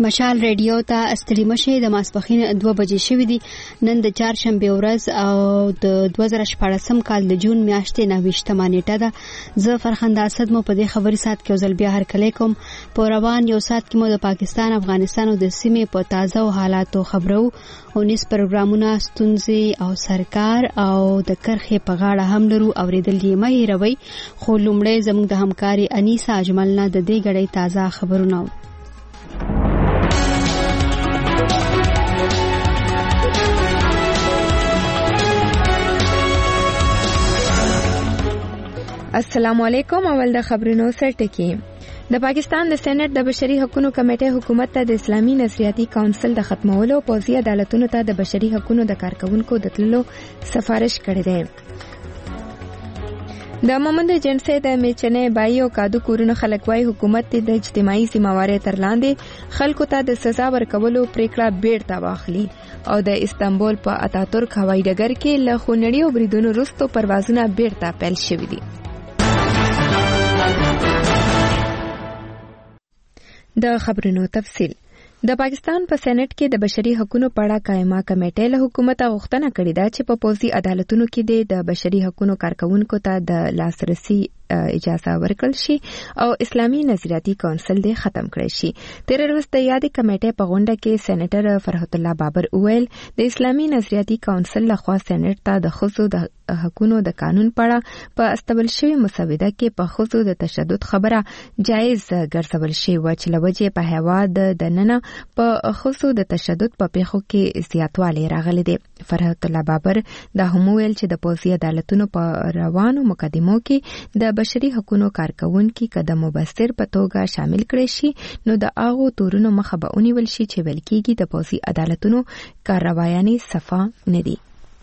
مشال ریډیو ته استړي مشه د ماسپخین 2 بجې شوې دي. نن د چهارشنبه ورځ او د 2014 کال د جون میاشتې 29 نیټه ده. زه فرخنده اسد مو په دې خبري سات کې ځل بیا هر کله کوم. په روان یو سات کې مو د پاکستان، افغانستان او د سیمې په تازه او حالاتو خبرو او نس پروګرامونه، ستونزې او سرکار او د کرخې په غاړه هم لرو. اوریدل یې مې هیروي، خو لومړی زموږ د همکاري انیسا اجملنا د دې غړې تازه خبرونه. السلام علیکم. اول د خبرونو سرټکی. د پاکستان د سېنات د بشري حقوقو کمیټې حکومت ته د اسلامي نظریاتي کونسل د ختمولو او پوځي عدالتونو ته د بشري حقوقو د کارکونکو د تللو سفارش کړې ده. د مومند جنسي د میچنې بای او کادو کورونو خلکوای حکومت د اجتماعي ذمہواری تر لاندې خلکو ته د سزا ورکولو پریکړه بیرته واخلي او د استانبول په اتاتورک هوایي ډګر کې له خونړي بریدونو وروسته پروازونه بیرته پیل شوي دي. د خبرونو تفصیل. د پاکستان په سېنات کې د بشري حقوقو په اړه قائمه کمیټې له حکومت غوښتنه کړې ده چې په پوځي عدالتونو کې د بشري حقوقو کارکونکو ته د لاسرسي اجازه ورکړل شي او اسلامي نظریاتي کونسل دې ختم کړی شي. تیر ورځ د یادې کمیټې په غونډه کې سېنیټر فرحت الله بابر وویل د اسلامي نظریاتي کونسل لخوا سېنات ته د ښځو د حقوقو د قانون په اړه په استبل شوی مسوده کې په ښځو د تشدد خبره جایز ګرځول شي و چې لوجه په هواد د نننه په ښځو د تشدد په پیښو کې زیاتوالی راغلی دی. فرحت الله بابر دا هم ویل چې د پوځي عدالتونو په روانو مقدمو کې د بشري حقوقو کارکونکو قدم مبصر په توګه شامل کړي شي نو د هغه تورونو مخه به ونیول شي چې بلکې د پوځي عدالتونو کاروایانې صفه نه دي.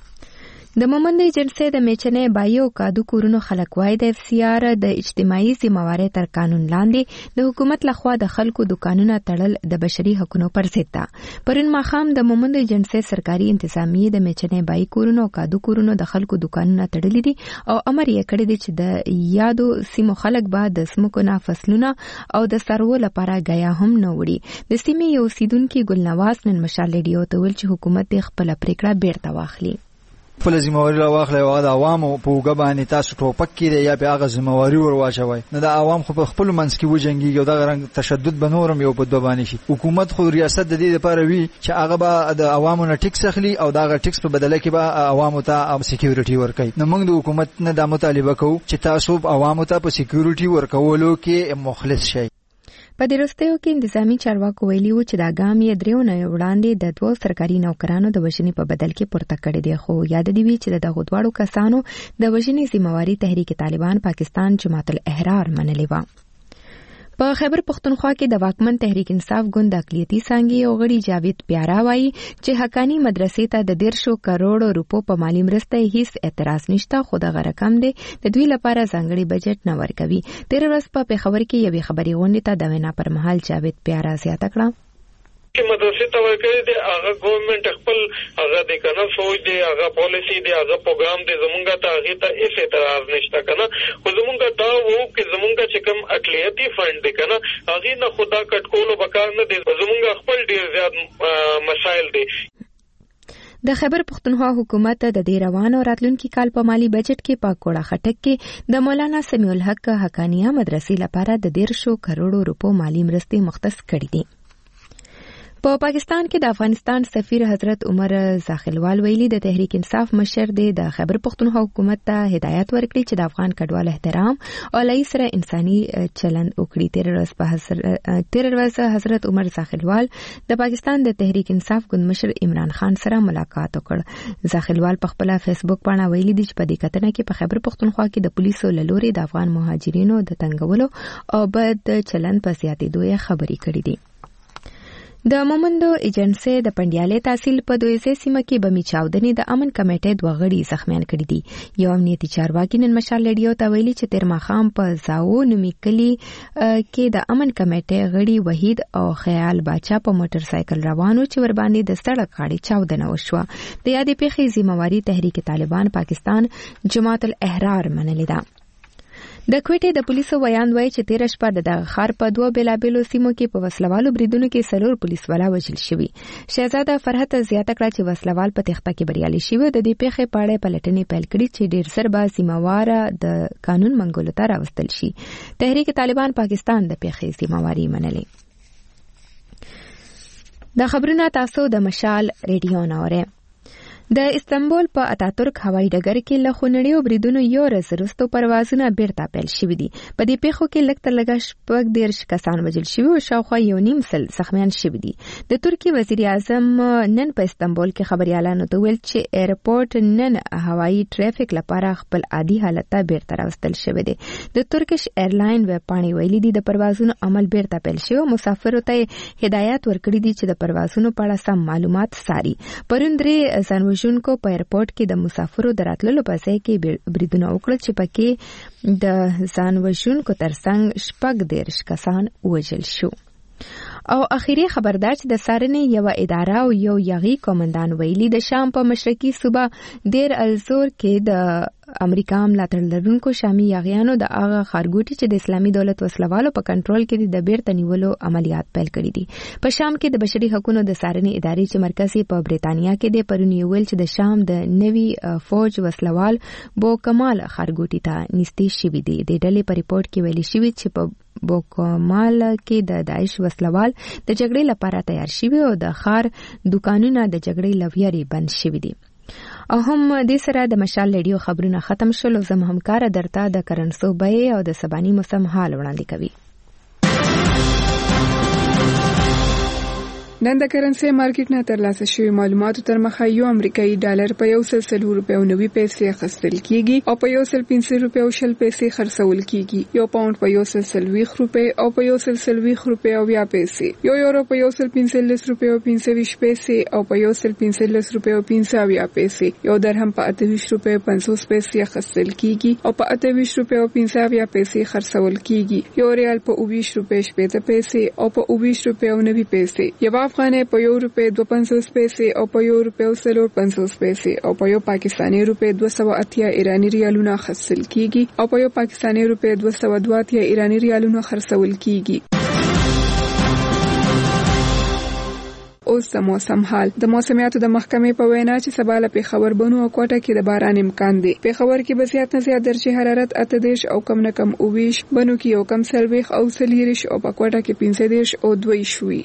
د مومند جنسي د میچنې بای او کادو کورونو خلکوای د اف سی آر د اجتماعي ذمہواری تر قانون لاندې د حکومت لخوا د خلکو دکانونه تړل د بشري حقوقو پر ضد ده. پرون ماخام د مومند جنسي سرکاري انتظامیه د میچنې بای کورونو او کادو کورونو د خلکو دکانونه تړلې دي او امر یې کړی دی چې د یادو سیمو خلک به د سمکو نه فصلونه او د سرو لپاره غیا هم نه وړي. د سیمې یو سیدونکو ګلنواز نن مشال ریډیو ته ویل چې حکومت د خپل پریکړه بیرته واخلي. خپل ذمہواری لا واخلې او د عوامو په وګ باندې تاسو ټوپک کړئ یا به هغه ذمہواری ور واچوي. نه د عوام خو په خپل منځ کې وجنګي او د رنګ تشدد بنورم یو په دوه باندې شي. حکومت خو ریاست د دې لپاره وی چې هغه به د عوامو نه ټیکس اخلي او دا ټیکس په بدله کې به عوامو ته سکیورټي ورکړي. نو موږ د حکومت نه د مطالبه کوو چې تاسو عوامو ته په سکیورټي ورکولو کې مخلص شئ. په دې وروستیو کې انتظامی چارواکو ویلي و چې دا ګام یې دریو نه وړاندې د 2 سرکاري نوکرانو د وژنې په بدل کې پورته کړی دی. خو یاد دی وی چې د دغه دواړو کسانو د وژنې ذمہواری تحریک طالبان پاکستان جماعت الاحرار منلې و. په خیبر پختونخوا کې د واکمن تحریک انصاف ګوند اقلیتي څانګې او غړي جاوید پیارا وایي چې حقانی مدرسې ته د 150 کروڑ روپو په مالی مرسته هیڅ اعتراض نشته، خو دغه رقم دی د دوی لپاره ځانګړي بجټ نه ورکوي. تیر ورځ په پېښور کې یوې خبري غونډې ته د وینا پر مهال جاوید پیارا زیاته کړه چې مدرسې ته ورکړي دي هغه ګورنمنت خپل هغه د کنه سوچ دی، هغه پالیسی دی، هغه پروګرام دی، زمونږه ته هغه ته هیڅ اعتراض نشته کنه. خو زمونږه دا وو چې زمونږه چې کوم اقلیتي فند دی کنه هغه نه خدا کټکولو بکار نه دی، زمونږه خپل ډیر زیات مسائل دي. د خیبر پختونخوا حکومت د دې روان او راتلونکي کال په مالی بجټ کې په کوړه خټک کې د مولانا سمیع الحق حقانیه مدرسې لپاره د 150 کروڑ روپو مالی مرستې مختص کړې دي. په پاکستان کې د افغانستان سفیر حضرت عمر زاخلوال ویلي د تحریک انصاف مشر د خیبر پختونخوا حکومت ته هدایت ورکړي چې د افغان کډوال احترام او لای سره انساني چلند وکړي. تیر ورځ حضرت عمر زاخلوال د پاکستان د تحریک انصاف ګوند مشر عمران خان سره ملاقات وکړ. زاخلوال په خپل فیسبوک باندې ویلي دی چې په دې کتنه کې په خیبر پختونخوا کې د پولیسو له لوري د افغان مهاجرینو د تنګولو او بد چلند په زیاتېدو خبرې کړې دي. د مومندو ایجنسي د پندیالې تحصیل په دویزه سیمه کې بمی چاودنې د امن کمیټې دوه غړي زخمیان کړي دي. یو امنیتي چارواکي نن مشال ریډیو ته ویلي چې تیر ماښام په زاو نومي کلي کې د امن کمیټې غړي وحید او خیال باچا په موټر سایکل روانو چې ور باندې د سړک غاړې چاودنه وشوه. د یادې پیښې ذمہواری تحریک طالبان پاکستان جماعت الاحرار منلې ده. د کوټې د پولیسو ویاند وایي چې 13 شپه د خار په دوه بیلابېلو سیمو کې په وسلوالو بریدونو کې 4 پولیس والا وژل شوي. شهزاده فرحت زیاته کړه چې وسلوال په تخته کې بریالي شوي. د دې پیښې په اړه پلټنې پیل کړي چې ډېر سر به سیمواره د قانون منګولو ته راوستل شي. تحریک طالبان پاکستان د پیښې سیمواري منلې. د خبرونه تاسو د مشال ریډیو ناوره. د استنبول په اتاتورک هوایي ډګر کې له خونړیو بریدونو یو ورځ وروسته پروازونه بیرته پیل شوي دي. په دې پیښو کې لږ تر لږه 14 کسان وژل شوي او شاوخوا 1.5 سل زخمیان شوي دي. د ترکیې وزیر اعظم نن په استنبول کې خبريالانو ته ویل چې ایرپورټ نن هوایي ټریفیک لپاره خپل عادي حالت ته بیرته راوستل شوی دی. د ترکیش ایرلاین ویبپاڼې ویلي دي د پروازونو عمل بیرته پیل شوی او مسافرو ته هدایت ورکړي دي چې د پروازونو په اړه سم معلومات ساري. پرون درې ژوندونکو په ایرپورټ کې د مسافرو دراتللو په ځای کې بریدونه وکړل چې پکې د ځان وژونکو ترڅنګ 14 کسان وژل شو. او اخیری خبردار چې د څارنې یو اداره او یو یاغي کمانډان ویلي د شام په مشرقي صوبه دیر الزور کې د امریکا ملاتړ لرونکو شامي یاغیانو د هغه خارګوټي چې د اسلامي دولت وسلوالو په کنټرول کې د بیرته نیولو عملیات پیل کړي دي. په شام کې د بشري حقوقو د څارنې ادارې چې مرکزي په بریتانیا کې د پرونی ویل چې د شام د نوي فوج وسلوال بو کمال خارګوټي ته نږدې شوي دي. د ډلې په ریپورت کې ویلي شوی چې په بوکمال کې د داعش وسلوال د جګړې لپاره تیار شوي او د خار دکانونه د جګړې لویاري بند شوي دي. او هم دې سره د مشال ریډیو خبرونه ختم شول او زم همکار درته د کرنسو بیې او د سباني موسم حال وړاندې کوي. نن د کرنسي مارکیټ نه ترلاسه شوی معلوماتو تر مخه یو امریکایي ډالر په 1.90 روپیو 90 پیسې اخیستل کیږي او په 1.50 روپیو 0 پیسې خرڅول کیږي. یو پاوند په 1.40 روپی او په 1.40 روپیو 20 پیسې. یو یورو په 1.45 روپیو 25 پیسې او په 1.45 روپیو 50 پیسې. یو درهم په 28 روپیو 50 پیسې اخیستل کیږي او په 28 روپیو 50 پیسې خرڅول کیږي. یو ریال په 20 روپیو 70 پیسې او په 20 روپیو 90 پیسې. یو افغانۍ په 1 روپۍ 2.50 پیسې او په 1 روپۍ 4.50 پیسې او په 1 پاکستاني روپۍ 280 ایرانی ریالونه خرڅل کیږي او په 1 پاکستاني روپۍ 280 ایرانی ریالونه خرڅول کیږي. اوس د موسم حال. د موسمیاتو د محکمې په وینا چې سبا له پیښور بنو او کوټه کې د باران امکان دی. پیښور کې به زیات نه زیات درجه حرارت 28 او کم نه کم 29، بنو کې یو کم 40 او 40 او په کوټه کې 15 او 2 شوي.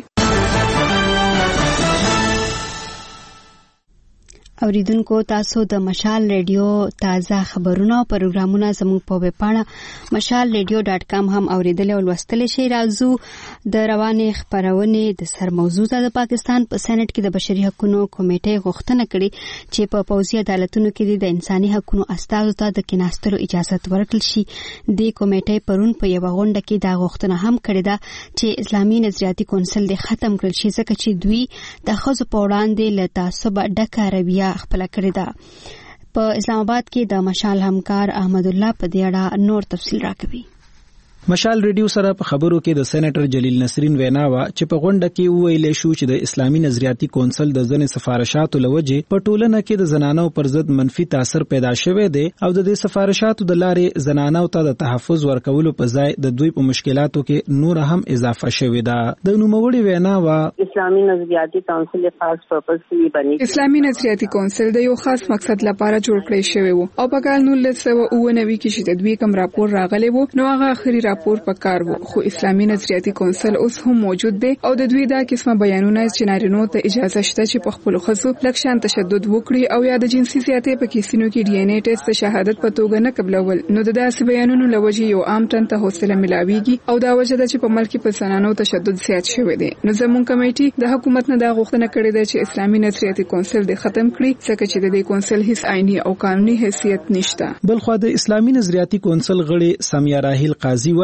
اوریدونکو تاسو د مشال ریډیو تازه خبرونه او پروګرامونه زموږ په ویب پاڼه mashalradio.com هم اوریدل او لوستل شئ. راځو د روانې خبرونه د سر موضوع د پاکستان په سېنات کې د بشري حقوقو کمیټې غوښتنه کړې چې په پوځي عدالتونو کې د انساني حقوقو استازو ته د کېناستلو اجازه ورکړل شي. د کمیټې پرون په یو غونډه کې دا غوښتنه هم کړې ده چې اسلامي نظریاتي کونسل د ختم کړل شي ځکه چې دوی د ښځو په وړاندې له تعصب ډکه رویه خپل کړی ده. په اسلام آباد کې د مشال همکار احمد الله په دې اړه نور تفصیل راکوي. مشال ریډیو سره په خبرو کې د سېنیټر جلیل نسرین وینا وا چې په غونډه کې ویلې شو چې د اسلامي نظریاتي کونسل د ځنې سفارشاتو لوجه په ټولنه کې د زنانو پر ضد منفي تاثیر پیدا شوی دی او د دې سفارشاتو د لارې زنانو ته د تحفظ ورکولو په ځای د دوی په مشکلاتو کې نور هم اضافه شوی ده. د نوموړي وینا وا اسلامي نظریاتي کونسل خاص پرپس کې بنی. اسلامي نظریاتي کونسل د یو خاص مقصد لپاره جوړ کړی شوی وو او په کال 1999 کې چې د دوی کوم راپور راغلی وو نو هغه اخري راپور پکار وو. خو اسلامي نظریاتي کونسل اوس هم موجود دی او د دوی دا قسمه بیانونه چې نارینو ته اجازه شته چې په خپل خصو لکشان تشدد وکړي او یا د جنسي زیاتې په کیسونو کې ډي ان اي ټیسټ شهادت په توګه نه قبلول نو د داسې بیانونو لوجه یو عام ټن ته حوصله ملاويږي او دا وجه ده چې په ملک په زنانو تشدد زیات شوی دی. نو زموږ کمیټې د حکومت نه دا غوښتنه کړې ده چې اسلامي نظریاتي کونسل د ختم کړي ځکه چې د دې کونسل هیڅ عیني او قانوني حیثیت نشته. بلخو د اسلامي نظریاتي کونسل غړي سامیه راهیل قاضي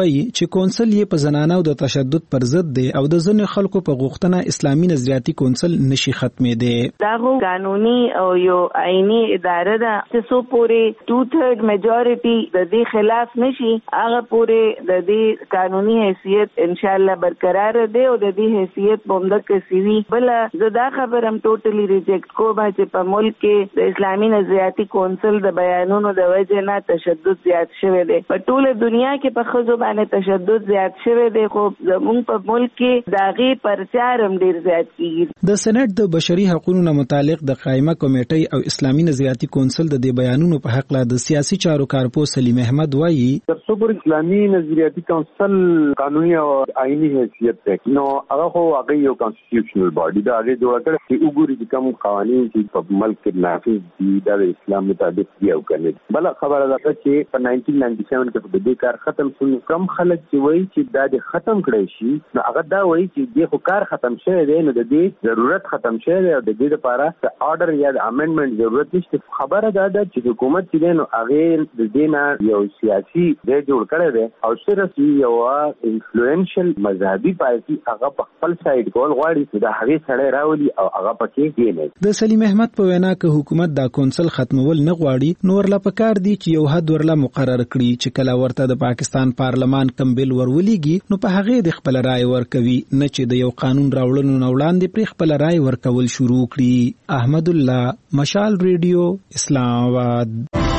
وایي چې کونسل یې په زنانو د تشدد پر ضد دی او د ځینو خلکو په غوښتنه اسلامي نظریاتي کونسل نشي ختمېدی. دا قانوني او یو آئینی اداره ده چې څو پورې 2/3 میجورټي د دې خلاف نشي هغه پورې د دې قانوني حیثیت ان شاء الله برقرار دی او د دې حیثیت بومده کې سیوی بل زدا خبرم ټوټلی ریجیکټ کوم چې په ملک کې د اسلامي نظریاتي کونسل د بیانونو د وجه نه تشدد زیات شوی دی. په ټوله دنیا کې په ښځو باندې تشدد زیات شوی دی خو زموږ په ملک کې د هغې پرچار هم ډېر زیات کیږي. د سېنات د بشري حقوقو نه متعلق د قائمه کمیټې او اسلامي نظریاتي کونسل د دې بیانونو په حق لا د سیاسي چارو کارپو سلیم احمد وایي ترڅو پر اسلامي نظریاتي کونسل قانوني او آئینی حیثیت لري نو هغه خو هغه یو کانسټیټیوشنل باډي دا هغه جوړ کړی چې وګوري چې کوم قوانين چې په ملک کې نافذ دي د اسلام مطابق دی او کنه. بل خبره ده چې په 1997 کې په دې کار ختم شو. کم خلک چې وایي چې دا د ختم کړی شي نو هغه دا وایي چې دغه کار ختم شوی دی نو د دې ضرورت ختم شوی دی او د دې لپاره د آرډر یا د امندمنت ضرورت نشته. خبره ده چې حکومت چې نو هغه د دې یو سیاسي ځای جوړ کړی دی او صرف یو انفلوئنشل مذهبي پارټي هغه په خپل سایډ کول غواړي دا هغه سره راولي او هغه پکې دی نه. د سلیم احمد په وینا کې حکومت دا کونسل ختمول نه غواړي نور لا پکار دي چې یو حد ورلا مقرر کړي چې کله ورته د پاکستان پارلمان کم بل ورولېږي نو په هغه د خپل رائے ورکوي نه چې د یو قانون راوړلو نه وړاندې پر خپل رائے ورکول شروع کړي. احمد الله مشال ریډیو اسلام آباد.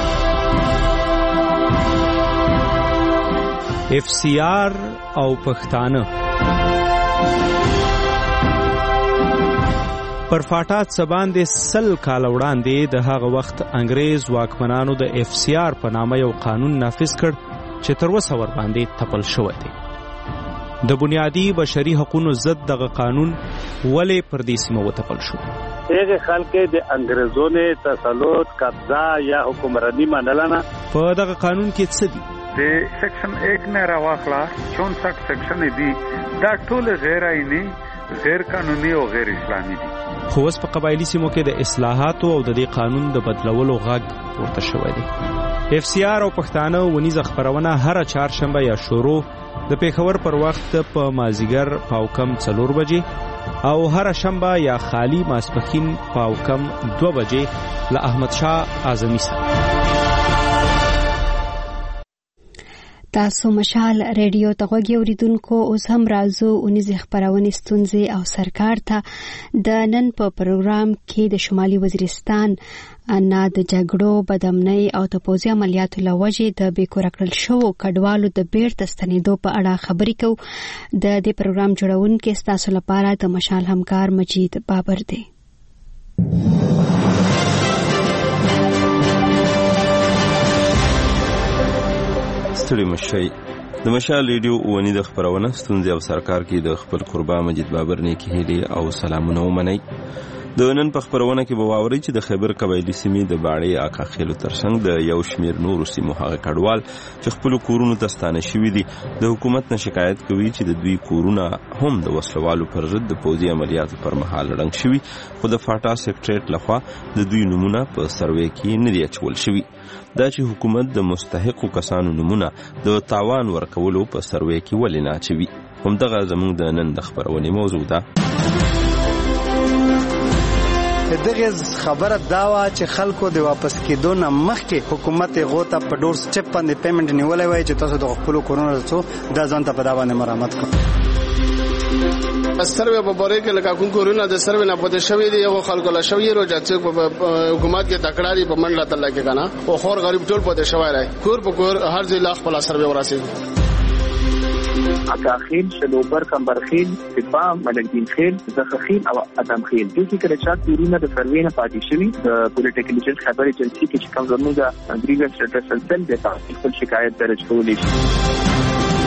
FCR او پښتانه پر فاټات سباندې سل کال وړاندې د هغه وخت انګريز واکمنانو د FCR په نامه یو قانون نافذ کړ چې تر اوسه ور باندې تپل شوی دی. د بنیادی بشري حقوقو ضد دغه قانون ولې پر دې سیمه وتپل شو؟ هغه خلک د انګريزونو تسلط قبضه یا حکمرانی منلنه. په دغه قانون کې څه دي؟ د سیکشن 1 نه راوخلا 64 سیکشن دي دا ټول غیر آئینی غیر قانوني او غیر اسلامي دي. خو اوس په قبایلی سیمو کې د اصلاحاتو او د دې قانون د بدلولو غږ پورته شوی دی. FCR او پښتانه ونیزه خبرونه هر چهارشنبه یا شروع د پیښور پر وخت په مازیګر پاوکم 4 بجې او هر شنبه یا خالی ماسپخین پاوکم 2 بجې له احمد شاه اعظمي سره. تاسو مشال ریډیو ته غوږی اوریدونکو اوس هم راځو اونیزه خبرونه ستونزې او سرکار ته د نن په پروګرام کې د شمالي وزیرستان نه د جګړو بدامنۍ او د پوځي عملیاتو لوجې د بیکور کړل شو کډوالو د بیرته ستنېدو په اړه خبرې کوو. د دې پروګرام جوړونکو تاسو لپاره د مشال همکار مجید بابر دی. ستړي مشي د مشال ریډیو ونی د خبرونه ستونزې او سرکار کې د خپل قربا مجید بابر نه کې هلي او سلامونه ومني. د نن په خبرونه کې به واوري چې د خیبر قبایلی سیمې د باړې آقا خیلو ترڅنګ د یو شمیر نور سیمو هغه کډوال چې خپل کورونو ته ستانه شوي دي د حکومت نه شکایت کوي چې د دوی کورونه هم د وسلوالو پر ضد د پوځي عملیاتو پر مهال رنګ شوي خو د فاټا سیکریټریټ لخوا د دوی نمونه په سروې کې نه دی اچول شوي. دا چې حکومت د مستحقو کسانو نمونه د تاوان ورکولو په سروې کې ولې نه اچوي. همدغه زموږ د نن د خبرونې موضوع ده. دغه خبره دا وا چې خلکو د واپس کېدو نه مخکې حکومت غوته په ډور سټپ باندې پیمنټ نیولای وای چې تاسو د خپل کورونو رسو دا ځان ته په دا باندې مرامت کړئ. سروې په باره کې لکه کوم کورونه د سروې نه پته شوی دی یو خلکو لا شوی روزه چې په حکومت کې تکړاری په منډه تل کې کنه او خور غریب ټول پته شوی راي کور په کور هر ځای لاخ په سروې وراسي. اکاخیل، شلوبر، کمبرخیل، سپا، ملنګین خیل، زخخیل او ادم خیل د دې کې چې کورونه د سروې نه پاتې شوی د پولیټیکل ایجنټ خبر ایجنسی کې کوم زموږ د انګریزان سټریټ سلسل د خپل شکایت درج کولې شي.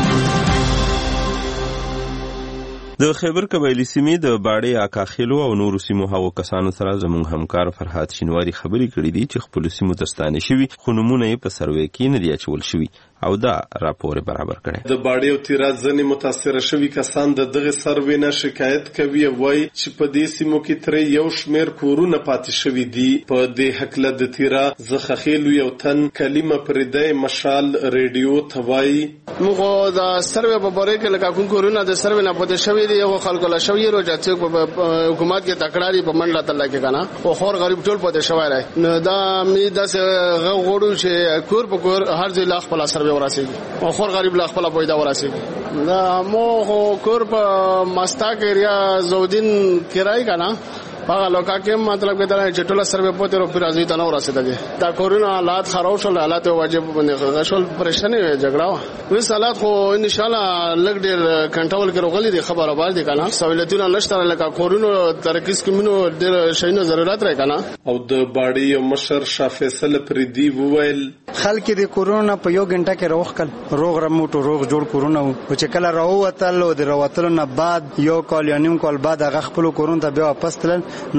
د خیبر قبایلی سیمې د باړې آقا خیلو او نورو سیمو هغو کسانو سره زموږ همکار فرحات شینواری خبرې کړې دي چې خپل سیمو ته ستانه شوي خو نمونه یې په سروې کې نه دی اچول شوي او دا راپور برابر کړي. د باډي او تیرا ځنې متاثر شوي کسان د دغه سروې نه شکایت کوي وای چې په دې سیمو کې تر یو شمیر کورونه پاتې شوي دي. په دې حکله د تیرا زخخیل یو تن کلمه پردې مشال ریډیو توای موږ د سروې په باره کې لکه کوم کورونه د سروې نه پاتې شوي دي یو خلکو لا شوی روزه چې حکومت کې تکراری په منډه تل کې کنه او خور غریب ټول پاتې شوی راي نو دا می د غوړو چې کور په کور هر ځای لاخ په سروې وراسي او خور غریب لاخ په پیدا وراسي دا مو کور په مستاق ایریا زودین کرای کنه هغه لوکا کې مطلب کې دا چې ټول سروې پته رو پر ازي ته نو رسیدګي دا کورونا حالات خراب شول حالات واجب باندې غشول پریشانی جګړه وې حالات خو ان شاء الله لګ ډېر کنټرول کې روغلي دي خبره بار دي کنه سہولتونه نشته لکه کورونا ترکیز کې منو ډېر شینو ضرورت راي کنه. او د باډي مشر شاه فیصل پردي وویل خلک د کورونا په یو غنټه کې روغ روغ رموټو روغ جوړ کورونا او چې کله راووتل او د راوتلو نه بعد یو کال یا نیم کال بعد هغه خپل کورونا ته بیا واپس تلل نو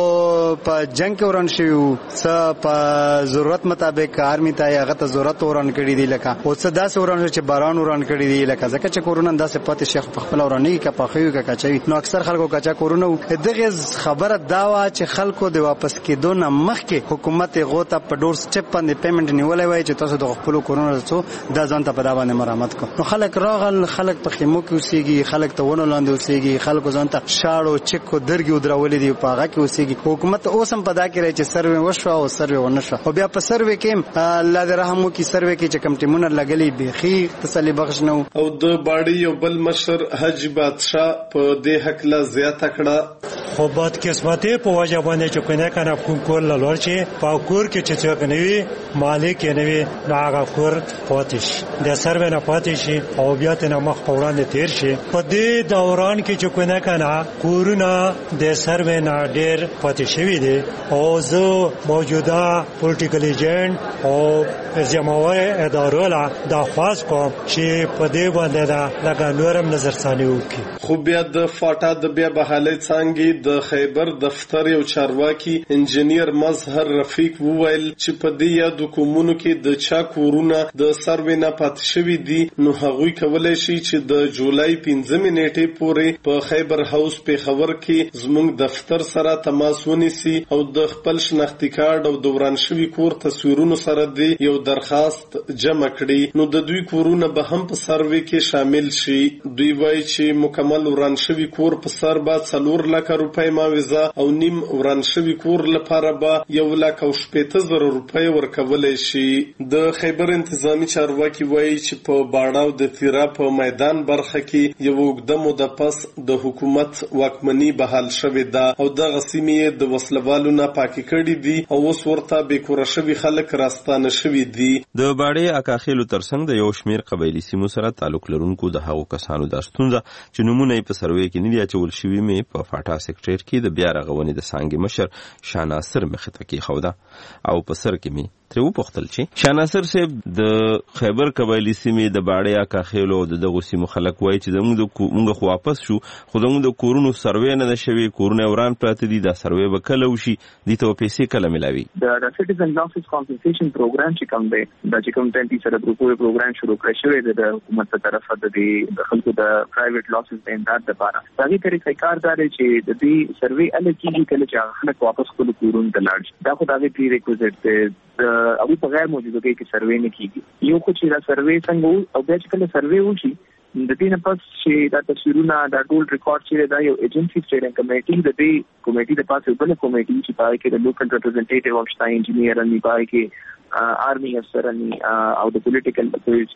څه په جنگ کې وران شي څه په ضرورت مطابق آرمي ته هغه ته ضرورت وران کړی دی لکه او څه داسې وران چې باران وران کړی دی لکه ځکه چې کورونا داسې پاتې شیخ په خپل ورانی کې په خيو کې کچوي نو اکثر خلکو کچا کورونا دغه خبره داوا چې خلکو د واپس کېدو نه مخکې حکومت غوته په ډور سټپ باندې پیمنټ نیولای وای چې تاسو د خپل کورونا څو د ځان ته په دا باندې مرامت کو نو خلک راغل خلک په خیمو کې اوسېږي خلک ته ونه لاندې اوسېږي خلکو ځان ته شاړو چکو درګي ودرولې دی په هغه کې اوسېږي حکومت اوس هم پدا کې راځي چې سروې وشو او سروې ونشو او بیا په سروې کې الله دې رحم وکړي سروې کې چې کم ټیمونه لګلې بيخي تسلی بخش نه او د باډي یو بل مشر حج بادشاہ په دې حق لا زیاته کړه خو باد قسمته په وجه باندې چې کنه کنه کوم کور لور چې په کور کې چې څوک نوي مالک نوي ناغه کور پاتش د سروې نه پاتش او بیا ته نه مخ وړاندې تیر شي په دې دوران کې چې کنه کنه کورونه د سروې نه ډېر پاتې شوی دی او زه موجوده پولیټیکل ایجنټ او جماعي ادارو لا د خاص کوم چې په دې باندې دا لکه نورم نظرثاني وکړي. خو بیا د فاټا د بیا بحالي څنګه د خیبر دفتر یو چارواکي انجنیر مظهر رفیق وویل چې په دې یاد کومونو کې د چا کورونه د سروې نه پاتې شوی دي نو هغوی کولای شي چې د جولای 15 نیټې پورې په خیبر هاوس په خبر کې زموږ دفتر سره تماس ونیسي او د خپل شناختی کارت او دوران شوی کور تصویرونو سره دی یو درخواست جمع کړي نو د دوی کورونه به هم په سروې کې شامل شي. دوی وایي چې مکمل وران شوی کور په سر با 4 لک روپۍ معاوضه او نیم وران شوی کور لپاره به 1,70,000 روپۍ ورکولای شي. د خیبر انتظامی چارواکي وایي چې په باډا او د تیرا په میدان برخه کې یو وګړه موده پس د حکومت واکمنی بحال شوې ده او د غسیمې د وسلوالو نه پاکي کړي دي او اوس ورته به کور شوی خلک راستانه شوی دي. د باډي اکاخیلو ترڅنګ د یو شمیر قبایلی سیمو سره تعلق لرونکو د هغو کسانو د ستونزه چې نمونه په سروې کې نه دی اچول شوی مې په فاټا سیکټر کې د بیا رغونې د څنګه مشر شاناصر مخته کې خوده او په سر کې مې تر وپختل چې شاناصر صاحب د خیبر قبایلی سیمې د باډي اکاخیلو د دغه سیمو خلک وایي چې موږ خو واپس شو خو موږ د کورونو سروې نه شوي کورونه وران پراته دي دا سروې به کله وشي دي ته پیسې کله ملاوي. د سټیزن لاسز کمپنسیشن پروګرام چې کوم دی د چې کوم ټنټي سره ګروپي پروګرام شروع کړی شوی دی د حکومت طرفه د خلکو د پرایویټ لاسز د امداد لپاره دا هی طریقې کار دی چې د دې سروې الکیږي کله چې خلک واپس خپل کورونه ته لاړ شي دا خو دا وی ریکوزټ دی او په غیر موجودګۍ کې سروې نه کیږي یو خو چې دا سروې څنګه او بیا چې کله سروې وشي د دې نه پس چې دا تصویرونه دا ټول ریکارډ چې دا یو ایجنسی سټیرینګ کمیټي د دې کمیټي د پاسه بل کمیټي چې پای کې د لوکل ریپرزینټیټیو اف شتا انجینیر ان پای کې آرمي افسر ان او د پولیټیکل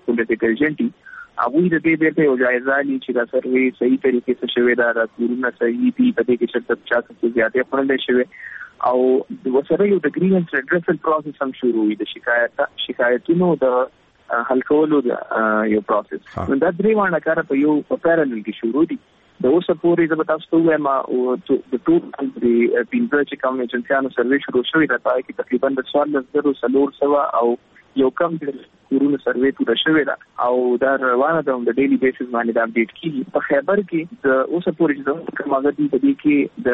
ایجنټي او د دې بیرته یو جایزه لري چې دا سروې صحیح طریقې سره شوی دا تصویرونه صحیح دي په دې کې چې څه څه زیاتې خپل شوی او د وسره یو د گریونس ریډرسل پروسس هم شروع وي د شکایتونو د حل کولو یو پروسس نو دا درې وانه کار په یو پیرالل کې شروع دي د اوسه پورې د تاسو ته وایم او د ټول د پینځه چې کوم ایجنسیانو سروې شروع شوې ده پای کې تقریبا د 14,000 او یو کم کورونو سروې پوره شوې ده او دا روانه ده د ډیلی بیسس باندې دا اپډیټ کیږي. په خیبر کې د اوسه پورې د کماغدي په دې کې د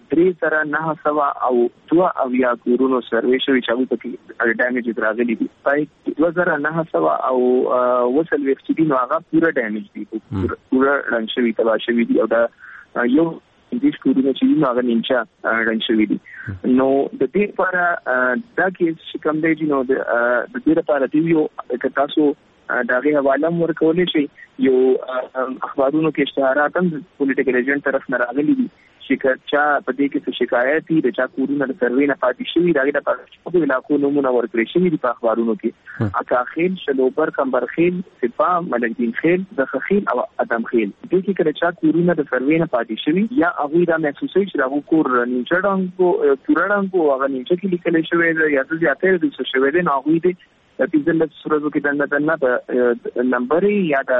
3,900 او 2 کورونو سروې شوې چې هغه پکې ډیمیج راغلي دي. پای 2,900 او وصل وختي نو هغه پوره ډیمیج دي، پوره رنګ شوی تبا شوی دي او دا یو دیش کورونه چې نو هغه نیمچا رنګ شوی دي. نو د دې لپاره دا کې چې کوم دی نو د دې لپاره دی یو تاسو داغه حواله ورکولې شي. یو اخبارونو کې اشتهارات هم پولیټیکل ایجنټ طرف نه راغلي دي چې چا په دې کې څه شکایت دي د چا کورونه د سروې نه پاتې شوی داغه د پاتې علاقو نمونه ورکړي شي په اخبارونو کې اکاخیل، شلوبر، کمبرخیل، سپا، ملکدین خیل، دخخیل او ادم خیل. دې کې کله چا کورونه د سروې نه پاتې شوی یا هغه دا محسوسوي چې هغه کور نیمچړانګو پورړانګو هغه نیمچې کې لیکل شوی یا څه زیاتې د څه شوی دی نو هغه دې د پیزل سورزو کې دنه د نمبر یا د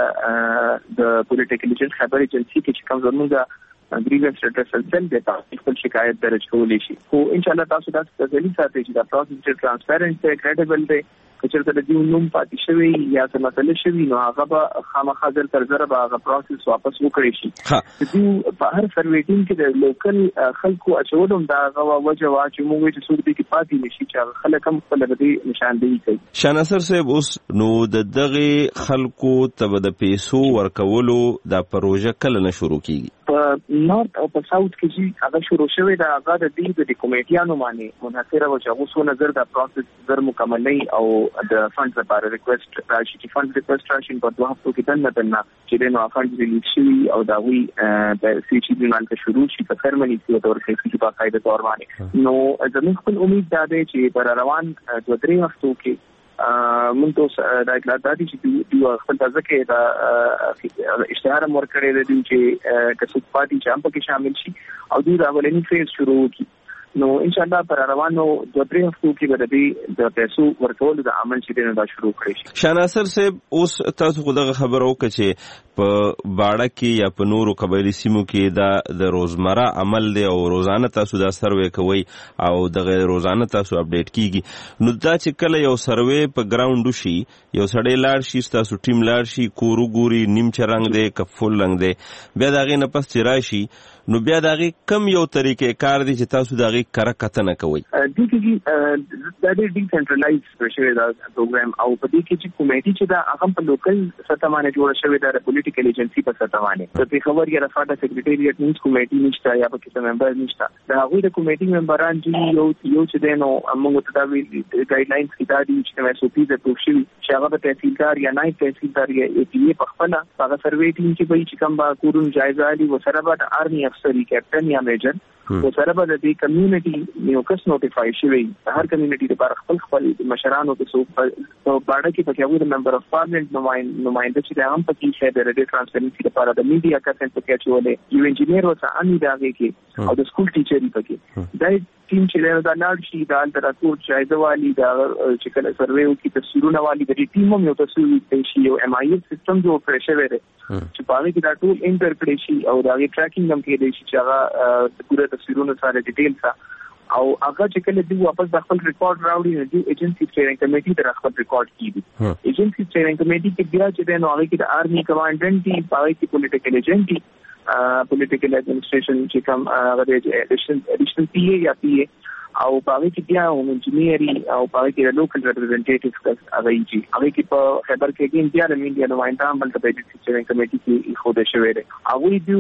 پولیټیکل ایجنټ خبر ایجنسی کې چې کوم زموږه grievance redressal cell د خپل شکایت درج کولای شي. خو ان شاء الله تاسو دا تسلی ساتئ چې دا پروسس ټرانسپیرنت دی، کریډیبل دی. کچېرته د دې نوم پاتې شوی یا څه مسله شوی نو هغه به خامخازل تر زره به هغه پروسس واپس وکړي شي. چې په هر سروې ټیم کې د لوکل خلکو اچولم دا غوا وجه وا چې موږ چې څوک دې کې پاتې نشي چې خلک هم خپل د نشاندهي کوي. شاناصر صاحب اوس نو د دغه خلکو ته د پیسو ورکولو دا پروژه کله نه شروع کیږي؟ په نارت او په ساوث کې چې هغه شروع شوی دا هغه د دې د کمیټیانو باندې منحصره و چې هغه څو نظر د پروسس زر مکمل نه او د فند لپاره ریکوست راشي چې فند ریکوست راشي په 2 هفتو کې دنه چې د نو فند ریلیز شي او دا وی د سی چی جنرال ته شروع شي په فرمنی کې تور کې چې په قاعده تور باندې نو زموږ خپل امید ده چې پر روان 2-3 هفتو کې مونږ ته دا اطلاع دادي چې دوی خپل ځکه دا اشتهار مور کړی دی چې کڅوړ پاتې چې هم پکې شامل شي او دوی دا ولني فیز شروع کی. نو ان شاء الله پر روانو 2-3 هفتو کې به د پیسو ورکول د عمل چې دا شروع کړی شي. شاناصر صاحب اوس تاسو خدغه خبرو کچې په باړه کې یا په نورو قبایلی سیمو کې دا د روزمره عمل دی او روزانه تاسو دا سروې کوي او د غیر روزانه تاسو اپډیټ کیږي. نو دا چې کله یو سروې په ګراوند شي یو سړی لاړ شي تاسو ټیم لاړ شي کورو ګوري نیم چرنګ دی کفول رنګ دی بیا داغه نه پس راشي نو بیا داغه کم یو طریقې کار دی چې تاسو داغه کار کتنه کوي. د دې د ډیسنټرلایز شوی دا پروګرام او په دې کې چې کمیټي چې دا هغه په لوکل سطح باندې جوړ شوی دا پولیټیکل ایجنسی په سطح باندې د خبر یا رفاده سیکریټریټ نیوز کمیټي نشته یا په کې ممبر نشته دا هغه د کمیټي ممبران چې یو چې دنو موږ ته دا ګایډلاینز کې دا دي چې نو سو پی د پروشي چې هغه په تحصیلدار یا نایب تحصیلدار یا ای پی په خپل هغه سروې ټیم کې به چې کوم با کورون جایزه دي وسره به آرمي افسر کیپټن یا میجر وسره به د کمیونټي یو کس نوټیفای شوی هر کمیونټي لپاره خپل مشرانو ته سو باړه کې پکې هغه ممبر اف پارلیمنت نماینده چې هم پکې شه د ریډیو ټرانسپیرنسي لپاره د میډیا کسان پکې چولې یو انجینیر وسه اني داږي کې او د سکول ټیچر پکې دا ټیم چې دا لاړ شي دا تراتور جایزه والی دا چې کله سروې وکړي تصویرونه والی د ټیم هم یو تصویر دی شي یو ایم آی سیستم جو پرېښه وره چې پاره کې دا ټول انټر کړی شي او دا ټریکینګ هم کې دی چې هغه پوره تصویرونه سره ډیټیل سره او هغه چې کله دوی واپس د خپل ریکارډ راوړي نو د ایجنسی ټریننګ کمیټي د خپل ریکارډ کیږي. ایجنسی ټریننګ کمیټي کې بیا چې د نو هغه کې د آرمي کمانډنټ دی پاره کې پولیټیکل ایجنټ دی پولیټیکل اډمنسټریشن چې کوم هغه اډیشنل پی ای یا پی ای او پاره کې بیا انجینیری او پاره کې لوکل ریپرزنټیټیوز هغه کې په خبر کې کې انډیا د میډیا نمائنده هم بل ته د ټریننګ کمیټي کې خوده شوی دی هغه دی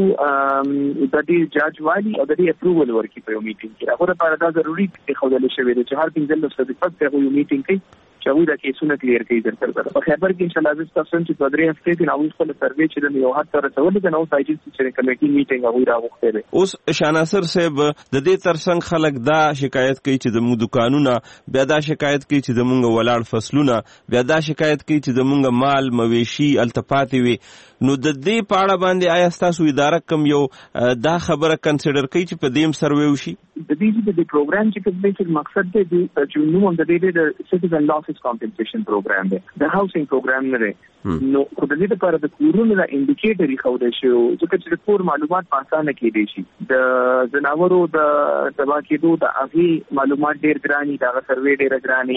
د دې جاج والی او د دې اپروول ورکړي په میټینګ کې هغه لپاره دا ضروری دی خوده شوی دی چې هر پنځه لسه د پد په یو میټینګ کې چې دا کیسونه کلیر کوي درته په خبر کې ان شاء الله تاسو چې په درې هفته کې نو خپل سروې چې د یو هات سره څول د نو سایجن چې کمیټي میټینګ هغه راوخته دی. اوس شاناصر صاحب د دې ترڅنګ خلک دا شکایت کوي چې زموږ دکانونه بیا دا شکایت کوي چې زموږ ولاړ فصلونه بیا دا شکایت کوي چې زموږ مال مویشي التپاتې وي نو د دې پاړه باندې آیا تاسو اداره کوم یو دا خبره کنسیډر کوي چې په دې سروې وشي؟ د دې پروګرام چې کوم مقصد دی چې نو د دې د سټیزن لاسز کمپنسیشن پروګرام دی د هاوسینګ پروګرام نه دی نو خو د دې لپاره د کورونو د انډیکیټر خوده شو ځکه چې د کور معلومات په اسانه کېدی شي د زناورو د تبا کېدو د هغه معلومات ډېر ګراني دا سروې ډېر ګراني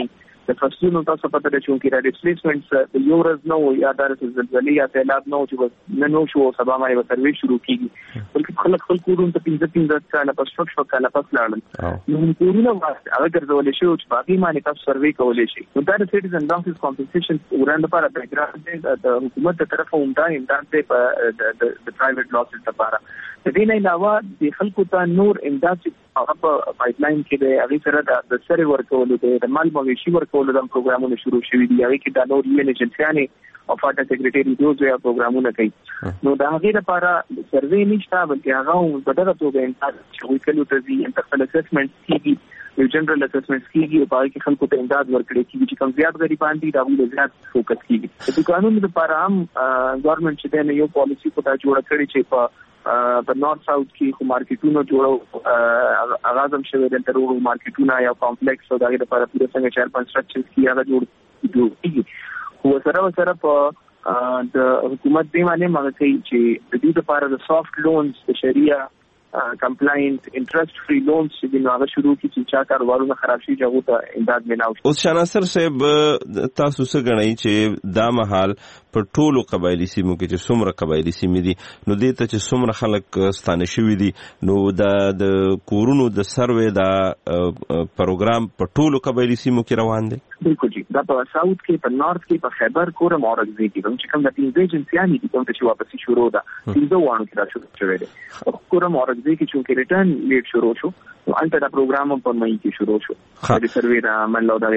د فصلونو تاسو پته ده چې را ډیسپلیسمنټ د یو ورځ نو یا د زلزلې یا سیلاب نو چې نه نو شو سبا باندې سروې شروع کیږي بلکې خلک خپل کورونه ته 15 کاله پس شپږ کاله پس لاړل نو کورونه هغه ګرځول شي چې باقي باندې تاسو سروې کولای شي نو دا د سټیزن لاس کمپنسیشن وړاندې لپاره بیکګراوند د حکومت د طرفه امداد په د پرایویټ لاس لپاره د دې نه علاوه د خلکو ته نور امداد هغه په پایپلاین کې د هغه سره د سره ورکولو د مال مویشي ورکولو د پروګرامونو شروع شوي دي هغه کې د نور یو ایجنسیانه او فاټا سیکریټری دوز یا پروګرامونه کوي نو دا هغه لپاره سروې نشته بلکې هغه په دغه توګه امداد شوي کلو ته دي انټرفل اسسمنټ کیږي یو جنرال اسسمنټ کیږي او هغه کې خلکو ته امداد ورکړي کیږي چې کوم زیات غریبان دي دا ویل زیات فوکس کیږي د قانون لپاره هم ګورنمنت چې د یو پالیسی په تا جوړ کړی چې په نورث ساوث کې خو مارکیټونو جوړو اغاز هم شوی د ترورو مارکیټونه یا کمپلیکس او دغه لپاره پوره څنګه چار کنسټرکشن کې هغه جوړ خو سره په د حکومت دی باندې مګر چې د دې لپاره د سافت لونز د شریعه کمپلاینت انټرست فری لونز چې د نوغه شروع کی چې چا کاروبارونه خراب شي هغه ته امداد ملاو شي. اوس شناصر صاحب تاسو څه غنئ چې دا مهال په ټولو قبایلی سیمو کې چې څومره قبایلی سیمې دي نو دې ته چې څومره خلک ستانه شوي دي نو د کورونو د سروې دا پروګرام په ټولو قبایلی سیمو کې روان دی؟ بالکل جی دا په ساوث کې په نارث کې په خیبر کورم اورګزي کې چې کوم د پینځه ایجنسیانې دي کوم چې واپس شروع ده پینځه وانو کې را شروع شوی دی کورم اورګزي کې چې ریټرن لیټ شروع شو نو انټر دا پروګرام په مې کې شروع شو د سروې را منلو دا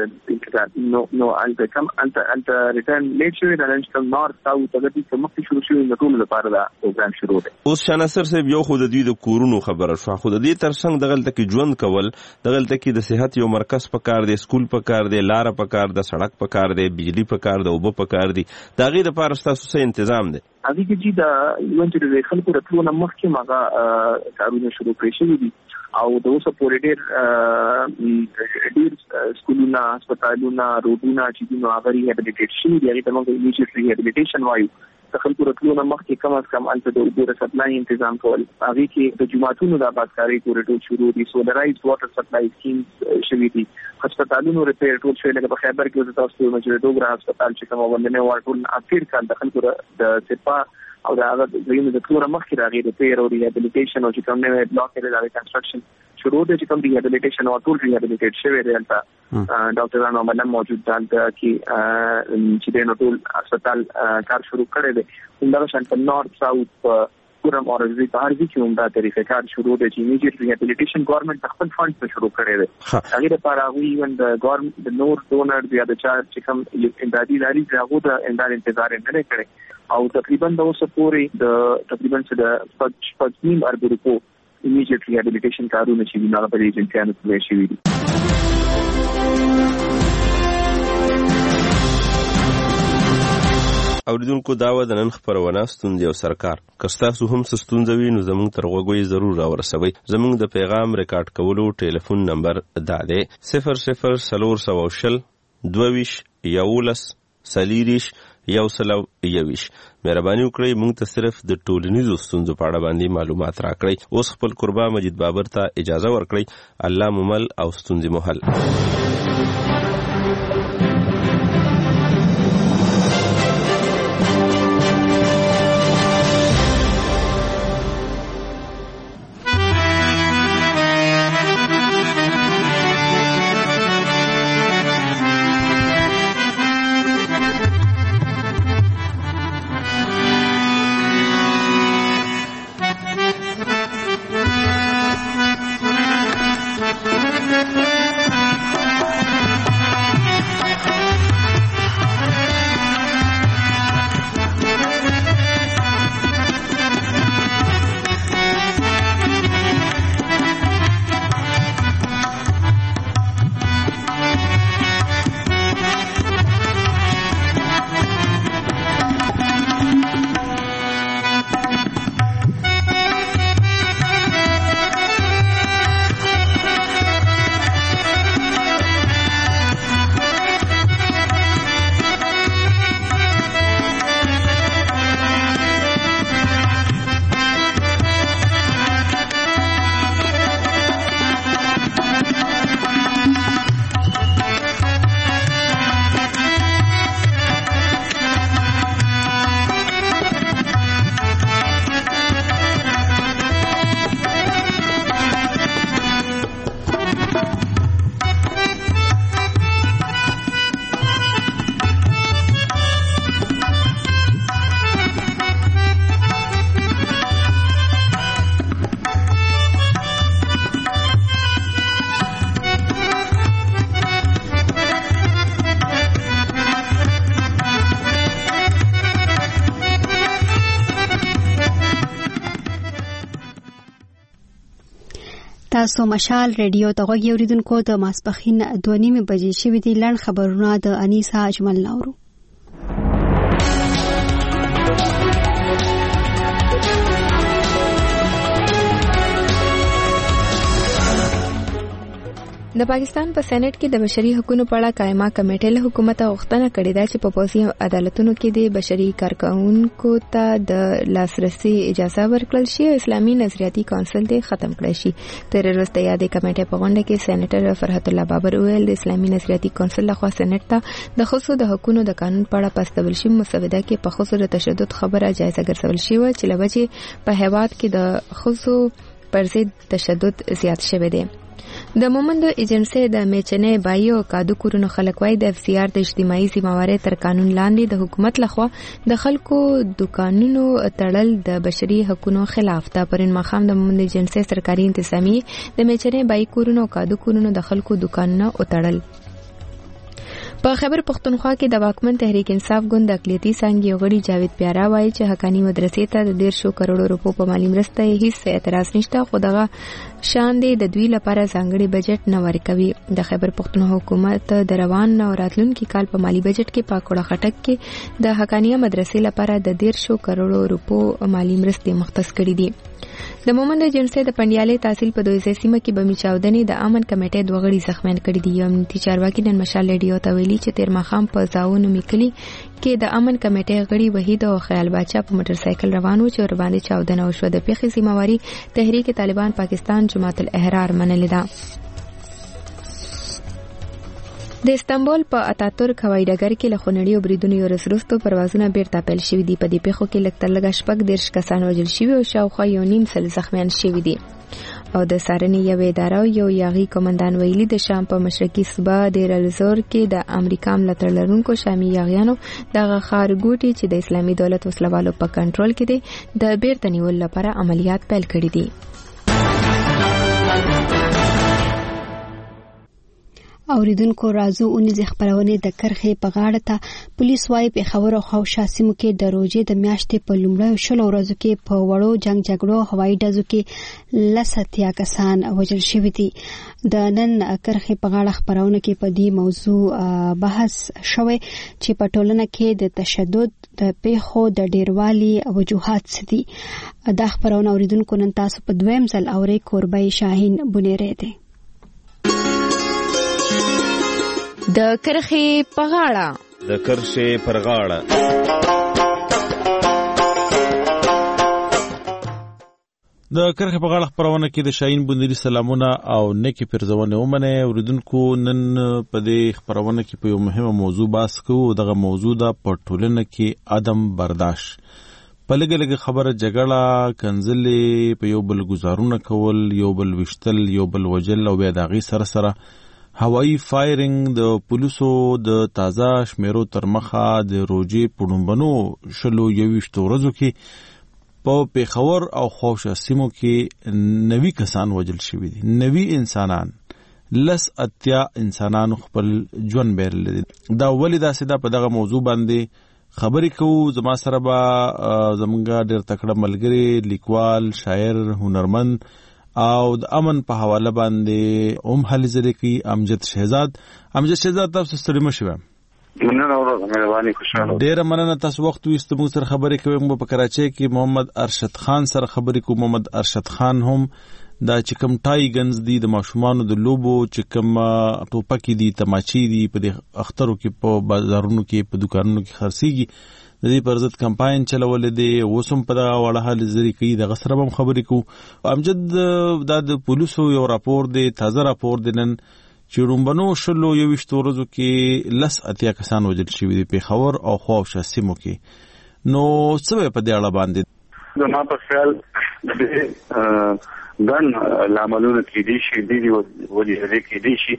نو انټر کم انټر ریټرن لیټ شوی دا چې نارث ساوث هغه کې کوم څه شروع شوی نو ټول لپاره دا پروګرام شروع دی. اوس شناصر صاحب یو خو د دې د کورونو خبره شو خو د دې ترڅنګ دغلته کې ژوند کول دغلته کې د صحت یو مرکز پکار دی سکول پکار دی لار پکار د سړک پکار دی بجلی پکار دی او اوبه پکار دي دا غي د پاره تاسو څه تنظیم دی؟ هغه کې چې دا یو چې د خلکو راتلو مخکې ماغه کارونه شروع کړی شوی دي او د اوسه پورې ډېر سکولونه هسپتالونه روډونه چې دي نو هغه ریهابلیټیټ شي دی هغه ته موږ ایمیډیټ ریهابلیټیشن وایو د خلکو راتلو مخکې کم از کم انته د اوبو سپلای تنظیم کول هغه کې د جماعتونو د آبادکاري کوریډور شروع دي سولرایزډ واټر سپلای سکیمز شوي دي هسپتالونو ریپیر ټول شوی لکه په خیبر کې د تاسو مجرد دوغرا هسپتال چې کوم ولنه ورټول اخیر کال د خلکو د سپا او دا هغه د وینې د ټول مخکې راغی د ریپیر او ریهابلیټیشن او چې کوم نه بلاک لري د کنسټرکشن شروع دي چې کوم ریهابلیټیشن او ټول ریهابلیټیټ شوی دی البته ډاکټرانو باندې موجود دي چې د ټول هسپتال کار شروع کړی دی همدا شان په نارث ساوث کورم اورګزي په هر ځای کې همدا طریقې کار شروع دي چې ایمیډیټ ریهابلیټیشن ګورنمنت خپل فند ته شروع کړی دی هغه لپاره ایون د ګورنمنت د نور ډونر یا د چا چې کوم امدادي لري هغه د امداد انتظار نه کړي او تقریبا د اوسه پورې د تقریبا د 5.5 ارب روپو ایمیډیټ ریهابلیټیشن کارونه چې د نړۍ په ایجنسیانو کې شوي دي. اوریدونکو دا و د نن خبرونه ستوندې او سرکار که ستاسو هم څه ستونزه وي نو زموږ تر غوږو ضرور راورسوئ. زموږ د پیغام ریکارډ کولو ټلیفون نمبر دا دی 0040 22 11 40 121. مهرباني وکړئ موږ ته صرف د ټولنیزو ستونزو په اړه باندې معلومات راکړئ. اوس خپل قربا مجید بابر ته اجازه ورکړئ. الله مو مل او ستونزې مو حل. تاسو مشال ریډیو ته غوږ اوریدونکو د ماسپخین 2:30 بجې شوې دي. لړ خبرونه د انیسا اجمل نورو. د پاکستان په سېنات کې د بشري حقوقو په اړه قائمه کمیټې له حکومت غوښتنه کړې ده چې په پوځي عدالتونو کې د بشري کارکونکو ته د لاسرسي اجازه ورکړل شي او اسلامي نظریاتي کونسل دې ختم کړی شي. تر ورځې د یادې کمیټې په غونډه کې سېنیټر فرحت الله بابر ویل د اسلامي نظریاتي کونسل لخوا سېنات ته د خصوصي د حقوقو د قانون په اړه پاستول شي مسوده کې په خصوصي تشدد خبره جایزه ګرځول شي چې لوجه په هیواد کې د خصوصي پر ضد تشدد زیات شوی دی. د مومند ایجنسی د میچنې بایو کادو کورونو خلک وای د FCR د اجتماعي ذمہواری تر قانون لاندې د حکومت لخوا د خلکو دکانونو تړل د بشري حقوقو خلاف ده. پرین مخام د مومند ایجنسی سرکاري انتظامی د میچنې بای کورونو کادو کورونو د خلکو دکانونو تړل. په خیبر پختونخوا کې د واکمن تحریک انصاف ګوند د اقلیتي څنګه یو غړي جاوید پیارا وایي چې حقانی مدرسې ته د 1.5 کروڑ روپو په مالی مرسته هیڅ اعتراض نشته، خو دغه شان دی د دوی لپاره ځانګړي بجټ نه ورکوي. د خیبر پختونخوا حکومت د روان او راتلونکي کال په مالی بجټ کې پاکوړه خټک کې د حقانی مدرسې لپاره د 1.5 کروڑ روپو مالی مرستې مختص کړې دي. د مومند ایجنسی د پنډیالي تحصیل په دویزه سیمه کې بمی چاودنې د امن کمیټې دوه غړي زخمیان کړي دي. امنیتي چارواکي نن مشال ریډیو ته ویلي چې تیر ماښام په زاونو میکلي کې د امن کمیټې غړي وحید او خیال باچا په موټر سایکل روان وو چې ور باندې چاودنه وشوه. د پیښې ذمہواری تحریک طالبان پاکستان جماعت الاحرار منلې ده. د استانبول په اتاتورک هوایي ډګر کې له خونړیو بریدونو یو ورځ وروسته پروازونه بیرته پیل شوي دي. په دې پیښو کې لږ تر لږه 10 کسان وژل شوي او شاوخوا 1.5 زخمیان شوي دي. او د سارنې یو اداره یو یاغي کمانډان ویلي د شام په مشرقي صوبه د رلزور کې د امریکا ملاتړ لرونکو شامي یاغیانو دغه ښارګوټي چې د اسلامي دولت وسلوالو په کنټرول کې دي د بیرته نیولو لپاره عملیات پیل کړي دي. اوریدونکو راځو اونیزه خبرونه د کرخې په غاړه ته پولیس وايي په خبرو خو شاسمو کې د روزې د میاشتې په لومړیو شلو ورځو کې په وړو جګړو هوایي ډزو کې لساتیا کسان وژل شوي دي. د نن کرخې په غاړه خبرونه کې په دې موضوع بحث شوی چې په ټولنه کې د تشدد د پیښو د ډیروالي وجوهات څه دي. دا خبرونه اوریدونکو نن تاسو په دویم ځل اوري. کوربای شاهین بنيره ده. د کرخې په غاړه د کرخې پر غاړه د کرخې په غاړه خبرونه کې د شاهین بندري سلامونه او نیکی پرزونه ومنه. اوریدونکو نن په دې خبرونه کې په یو مهمه موضوع بحث کوو. دغه موضوع د پټولنه کې عدم برداشت په لګ خبره جګړه کنځلې په یو بل گزارونه کول، یو بل وشتل، یو بل وجل او بیا دغه سره هوایی فایرنګ د پولیسو د تازه شمیرو تر مخه د روجې پړومبنو شلو 21 ورځو کې په پیښور او خوشا سیمو کې 90 کسان وژل شوي دي. 90 انسانان لس اتیا انسانانو خپل ژوند بیرل دي. دا ولې داسې ده؟ په دغه موضوع باندې خبرې کوو. زما سره به زمونږ ډېر تکړه ملګری لیکوال، شاعر، هنرمند او د امن په حواله باندې هلي زری کی امجد شهزاد. تاسو ستړي مشوي؟ مننه ورته مهرباني خوشاله. ډېر مننه. تاسو وخت وست موږ سره خبرې کوي. موږ په کراچۍ کې محمد ارشد خان سره خبرې کوو. محمد ارشد خان هم دا چې کوم ټای ګنز دي د ماشومانو د لوبو چې کوم ټوپکې دي، تماچې دي، په دې اخترو کې په بازارونو کې په دکانونو کې خرڅيږي. د دې پر ضد کمپاین چلول دي. وسم په دغه وړه حال زری کوي. د غسر هم خبرې کوو. امجد د پولیسو یو راپور دی، تازه راپور دی نن چې رومبنو شلو 21 ورځو کې لس اتیا کسان وژل شوي دي په خور او خوشا سیمو کې. نو څه په دې اړه باندې زما په خیال ګن لاملونه کې دي شي دي ولې دې کې دي شي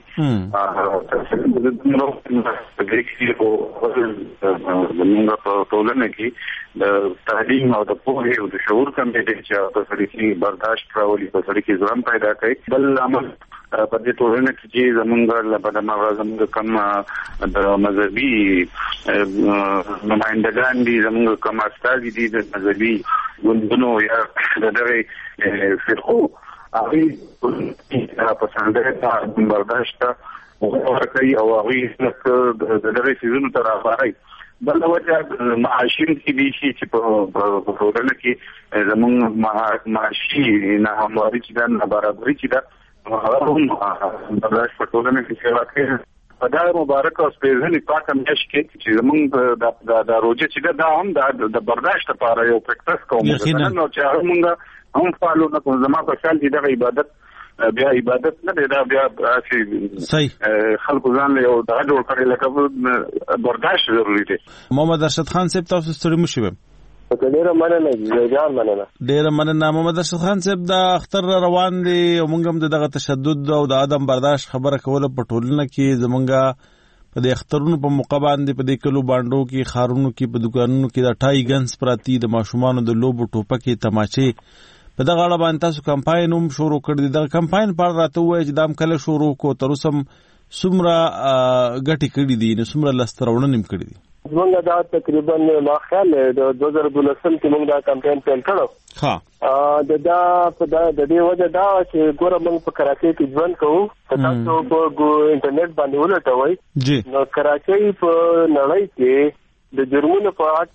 نو په دې کې په موږ په ټولنه کې د تعلیم او د پوهې او د شعور کم دي چې په سړي کې برداشت راولي، په سړي کې ځان پیدا کوي. بل عمل په دې ټولنه کې چې زمونږ لپاره ما زمونږ کم د مذهبي نمائندگان دي، زمونږ کم استاد دي د مذهبي ګوندونو یا د دغه فرقو هغه پسنده ته برداشت ورکړي او هغه د دغه سيزونو تر راغلي. بل وجه معاشین کې دي چې په ټولنه کې زموږ معاشي نه همواري چې دا نه برابري چې دا هغه هم برداشت په ټولنه کې سیوا کوي. په دا مبارک او سپېڅلي پاک میاشت کې چې زموږ د روزه چې دا هم د برداشت لپاره یو پریکټس کوم نو چې موږ هم فالو نه کوم. زما په خیال کې دا عبادت بیا عبادت نه دی، دا بیا صحیح خلکو ځان له یو دا جوړ کړی لکه برداشت ضروري دی. محمد ارشد خان صاحب تاسو ستړي مشئ. ډېره مننه محمد ارشد خان صاحب دا اختر روان دي او موږ هم دغه تشدد او د عدم برداشت خبره کوله په ټولنه کې زمونږه په د اخترونو په موقع باندې په د کلو باندو کې خارونو کې په دکانونو کې د ټای ګنز پراتی د ماشومانو د لوبو ټوپکې تماچې په دغه اړه باندې تاسو کمپاین هم شروع کړی. دا کمپاین په راته وایي چې دام کله شروع کو تر اوسه څومره ګټې کړې دي نو څومره لسترونه نیم کړې دي؟ موږ دا تقریبا ما خیال د 2012 کې موږ دا کمپاین پیل کړو. ها دا په د دې وجه دا چې ګوره موږ په کراچۍ کې ژوند کوو، تاسو په انټرنیټ باندې ولټوئ نو کراچۍ په نړۍ کې د جرمونو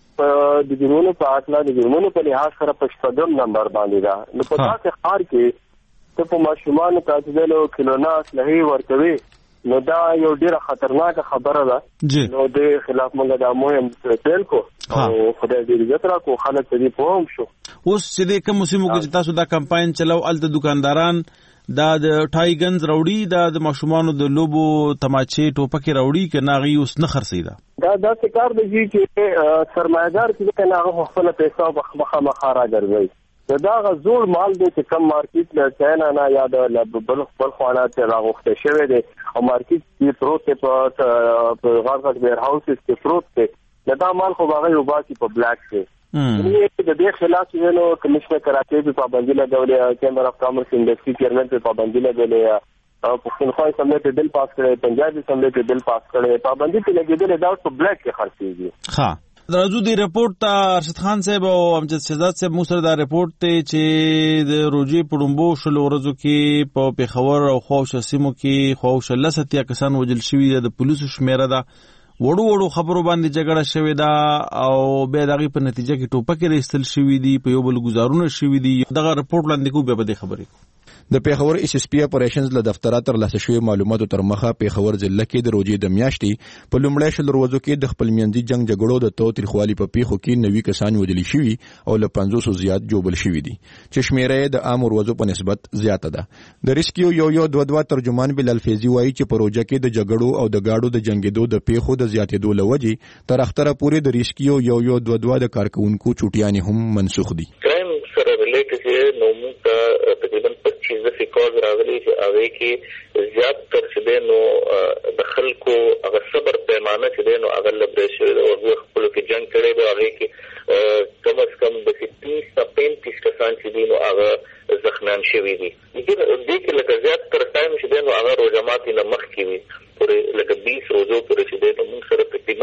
په اطلاع د جرمونو په لحاظ سره په 14 نمبر باندې دا. نو په تاسو خار کې ته په ماشومان تاسو کلونه اسلحه ورکوي نو دا یو ډیره خطرناک خبره ده. نو د خلاف موږ دا مهم پیل کو او خدای دې عزت راکو خلک دې پوهم شو. اوس چې کوم موسمو کې تاسو دا کمپاین چلاو ال د دکانداران دا د ټای ګنز راوړي د ماشومانو د لوبو تماچې ټوپکې راوړي که ناغي اوس نه خرڅي دا څه کار دی چې سرمایدار چې کنه هغه خپل پیسې مخه راګرځي دا غزول مال دی چې کم مارکیټ له چاینا نه یا د بل خواله ته راغوښته شوی دی او مارکیټ کې پروت په غاړه ویر هاوسز کې پروت دی دا مال خو هغه یو باقي په بلیک کې د دې خلاف نو کمشنر کراچۍ په پابندي لګولې، چیمبر اف کامرس انډستری چیرمن په پابندي لګولې او پښتونخوا اسمبلی ته بل پاس کړی، پنجاب اسمبلی ته بل پاس کړی، پابندي ته لګېدل دا په بلیک کې خرڅېږي. ها راځو د ریپورت ته ارشد خان صاحب او امجد شهزاد صاحب مو سره دا ریپورت ته چې د روجي پړومبو شلو ورځو کې په پیښور او خوشه سیمو کې خوشه لساتیا کسان وجل شوي د پولیسو شمیره ده وړو خبرو باندې جګړه شوې ده او به دغه په نتیجه کې ټوپکې راستل شوې دي په یو بل گزارونه شوې دي. دغه ریپورت لاندې کو به د خبرې د پیښور اس اس پی اپریشنز له دفتر تر لاسه شوی معلوماتو تر مخه پیښور ضلع کې د روزي د میاشتې په لومړی شل ورځو کې د خپل منځي جنگ جګړو د توتر خوالي په پیښو کې 90 کسان وژل شوي او له 500 زیات جوړل شوي دي چې شمیره د عام ورځو په نسبت زیاته ده. د ریسکیو یو دوه ترجمان بلال فیضی وایي چې په روزه کې د جګړو او د گاډو د جنگیدو د پیښو د زیاتېدو لوجې تر اختره پورې د ریسکیو یو دوه د کارکونکو چوټیانې هم منسوخ دي. کرائم سره ریلیټډ نو موږ تقریبا 25 فیکوز راغلي چې هغه کې زیات تر چې نو د خلکو هغه صبر پیمانه چې نو هغه لبرې شوی او خپل کې جنگ کړي دی هغه کې کم از کم د 30 تا 35 کسان چې نو هغه زخمیان شوي دي. دې کې لکه زیات تر ټایم چې نو هغه روزمات نه مخ کې وي پورې لکه 20 روزو پورې چې نو موږ سره تقریبا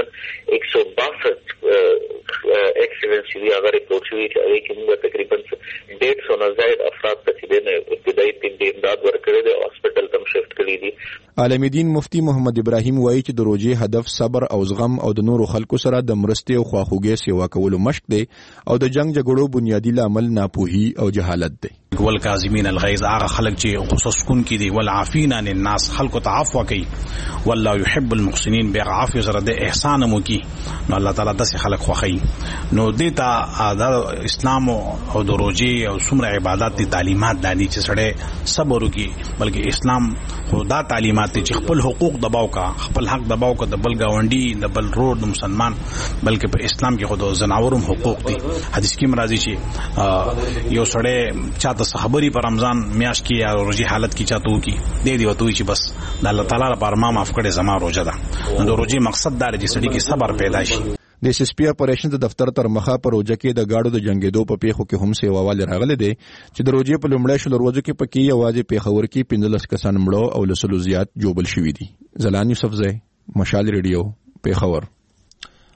162 ایکسیډنټ چې هغه ریپورت شوی چې هغه کې موږ تقریبا 150 نه زیات افراد ته چې نو ابتدایي طبي امداد ورکړي دي او هسپټل ته شفت کړي دي. عالم دین مفتی محمد ابراهیم وایي چې د روزي هدف صبر او زغم او د نورو خلکو سره د مرستې او خواخوږۍ سیوا کولو مشق دی او د جنگ جګړو بنیادی عامل ناپوهي او جهالت دی. والکاظمین الغیظ هغه خلک چې غصه سکون کې دي والعافین عن الناس خلکو ته عفو کوي والله يحب المحسنین بیا عفو سره د احسان مو کی نو الله تعالی داسې خلک خوښي. نو دیتا د اسلام او د روزي او څومره عبادت دي تعلیمات دي چې سړی صبر وکي بلکې اسلام خدا تعلیمات دي چې خپل حقوق دباو کا خپل حق دباو کا د بل گاونډي د بل رود مسلمان بلکې په اسلام کې خود زناورم حقوق دي. حدیث کې مرাজি چې یو سړی چاته صحابري په رمضان میاشت کې یا روزي حالت کې چاته وکي دې دی وته چې بس د الله تعالی لپاره ما معاف کړي زما روزه ده. نو روزي مقصد دا دی چې سړي کې صبر پیدا شي. د اس اس پی اپریشنز د دفتر تر مخه پر روزه کې د گاډو د جنگیدو په پیښو کې هم سیواوال راغلي دي چې د روزي په لومړی شل ورځو کې پکې یوازې پیښور کې 15 کسان مړو او لسلو زیات جوړل شوي دي. زلان یوسف زئی مشال ریډیو پیښور.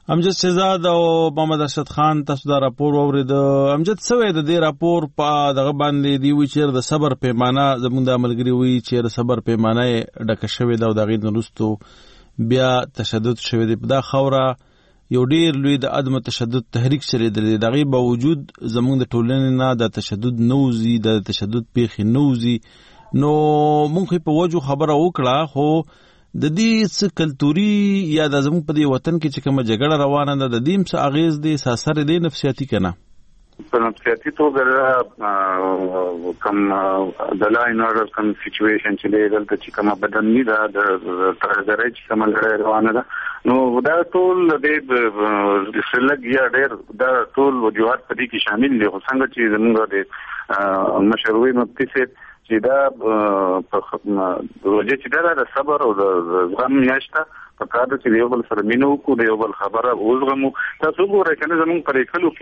امجد شهزاد او محمد ارشد خان تاسو دا راپور واورید. امجد سوې د دې راپور په دغه باندې دی وی چې د صبر پیمانه زموږ د عملګری وی چې د صبر پیمانه ډکه شوې ده او دغه نورستو بیا تشدد شوې ده په دا خوره یو ډیر لوی د عدم تشدد تحریک چلیدل. دغه باوجود زموږ د ټولنې نه د تشدد نوزي د تشدد پیښې نوزي. نو مونږ په وجو خبره وکړه خو د دې څه کلتوري یا د زموږ په دې وطن کې چې کومه جګړه روانه ده د دې څه اغیز دی ساسر دی نفسیاتي کنه په نفسیاتي توګه کوم د لاین اورډر کوم سچويشن چې دی دلته چې کومه بدني ده د ترګرې چې کومه لړۍ روانه ده نو دا ټول د سلګ یا ډېر دا ټول وجوهات په دې کې شامل دي. خو څنګه چې زموږ د مشروعي مفتي چې دا په وجه چې دا د صبر او د زغم میاشته په کار د چې یو بل سره مینه وکړو د یو بل خبره وزغمو. تاسو ګورئ کنه زموږ په کلو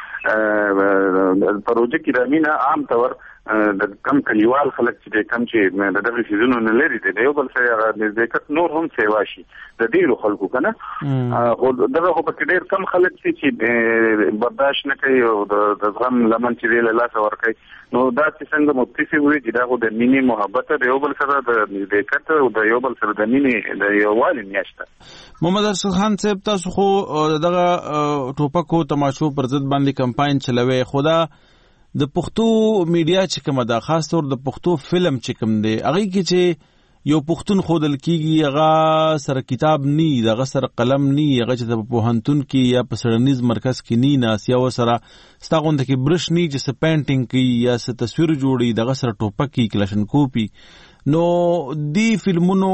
کې پروژه کې د مینه عام طور د کم کلیوال خلک چې کم چې د دغه سيزونو نه لري د یو بل سره د ذکر نور هم سیوا شي د ډیرو خلکو کنه او دغه په کې ډیر کم خلک چې برداشت نه کوي او د زغم لمن چې له لاس ور کوي. نو دا چې څنګه متصي وي چې دا د مینې محبت د یو بل سره د ذکر او د یو بل سره د مینې د یو والي میاشته. محمد ارشد خان صاحب تاسو خو دغه ټوپکو تماشو پر ضد باندې کمپاین چلوي. خدا د پښتو میډیا چې کومه دا خاص طور د پښتو فلم چې کوم دی هغه کې چې یو پښتون خودل کیږي هغه سره کتاب نی دغه سره قلم نی هغه چې په پوهنتون کې یا په سړنیز مرکز کې نی ناس یا وسره ستاغوند کې برش نی چې س پینټینګ کوي یا س تصویر جوړي دغه سره ټوپک کی کلاشن کوپی. نو دی فلمونو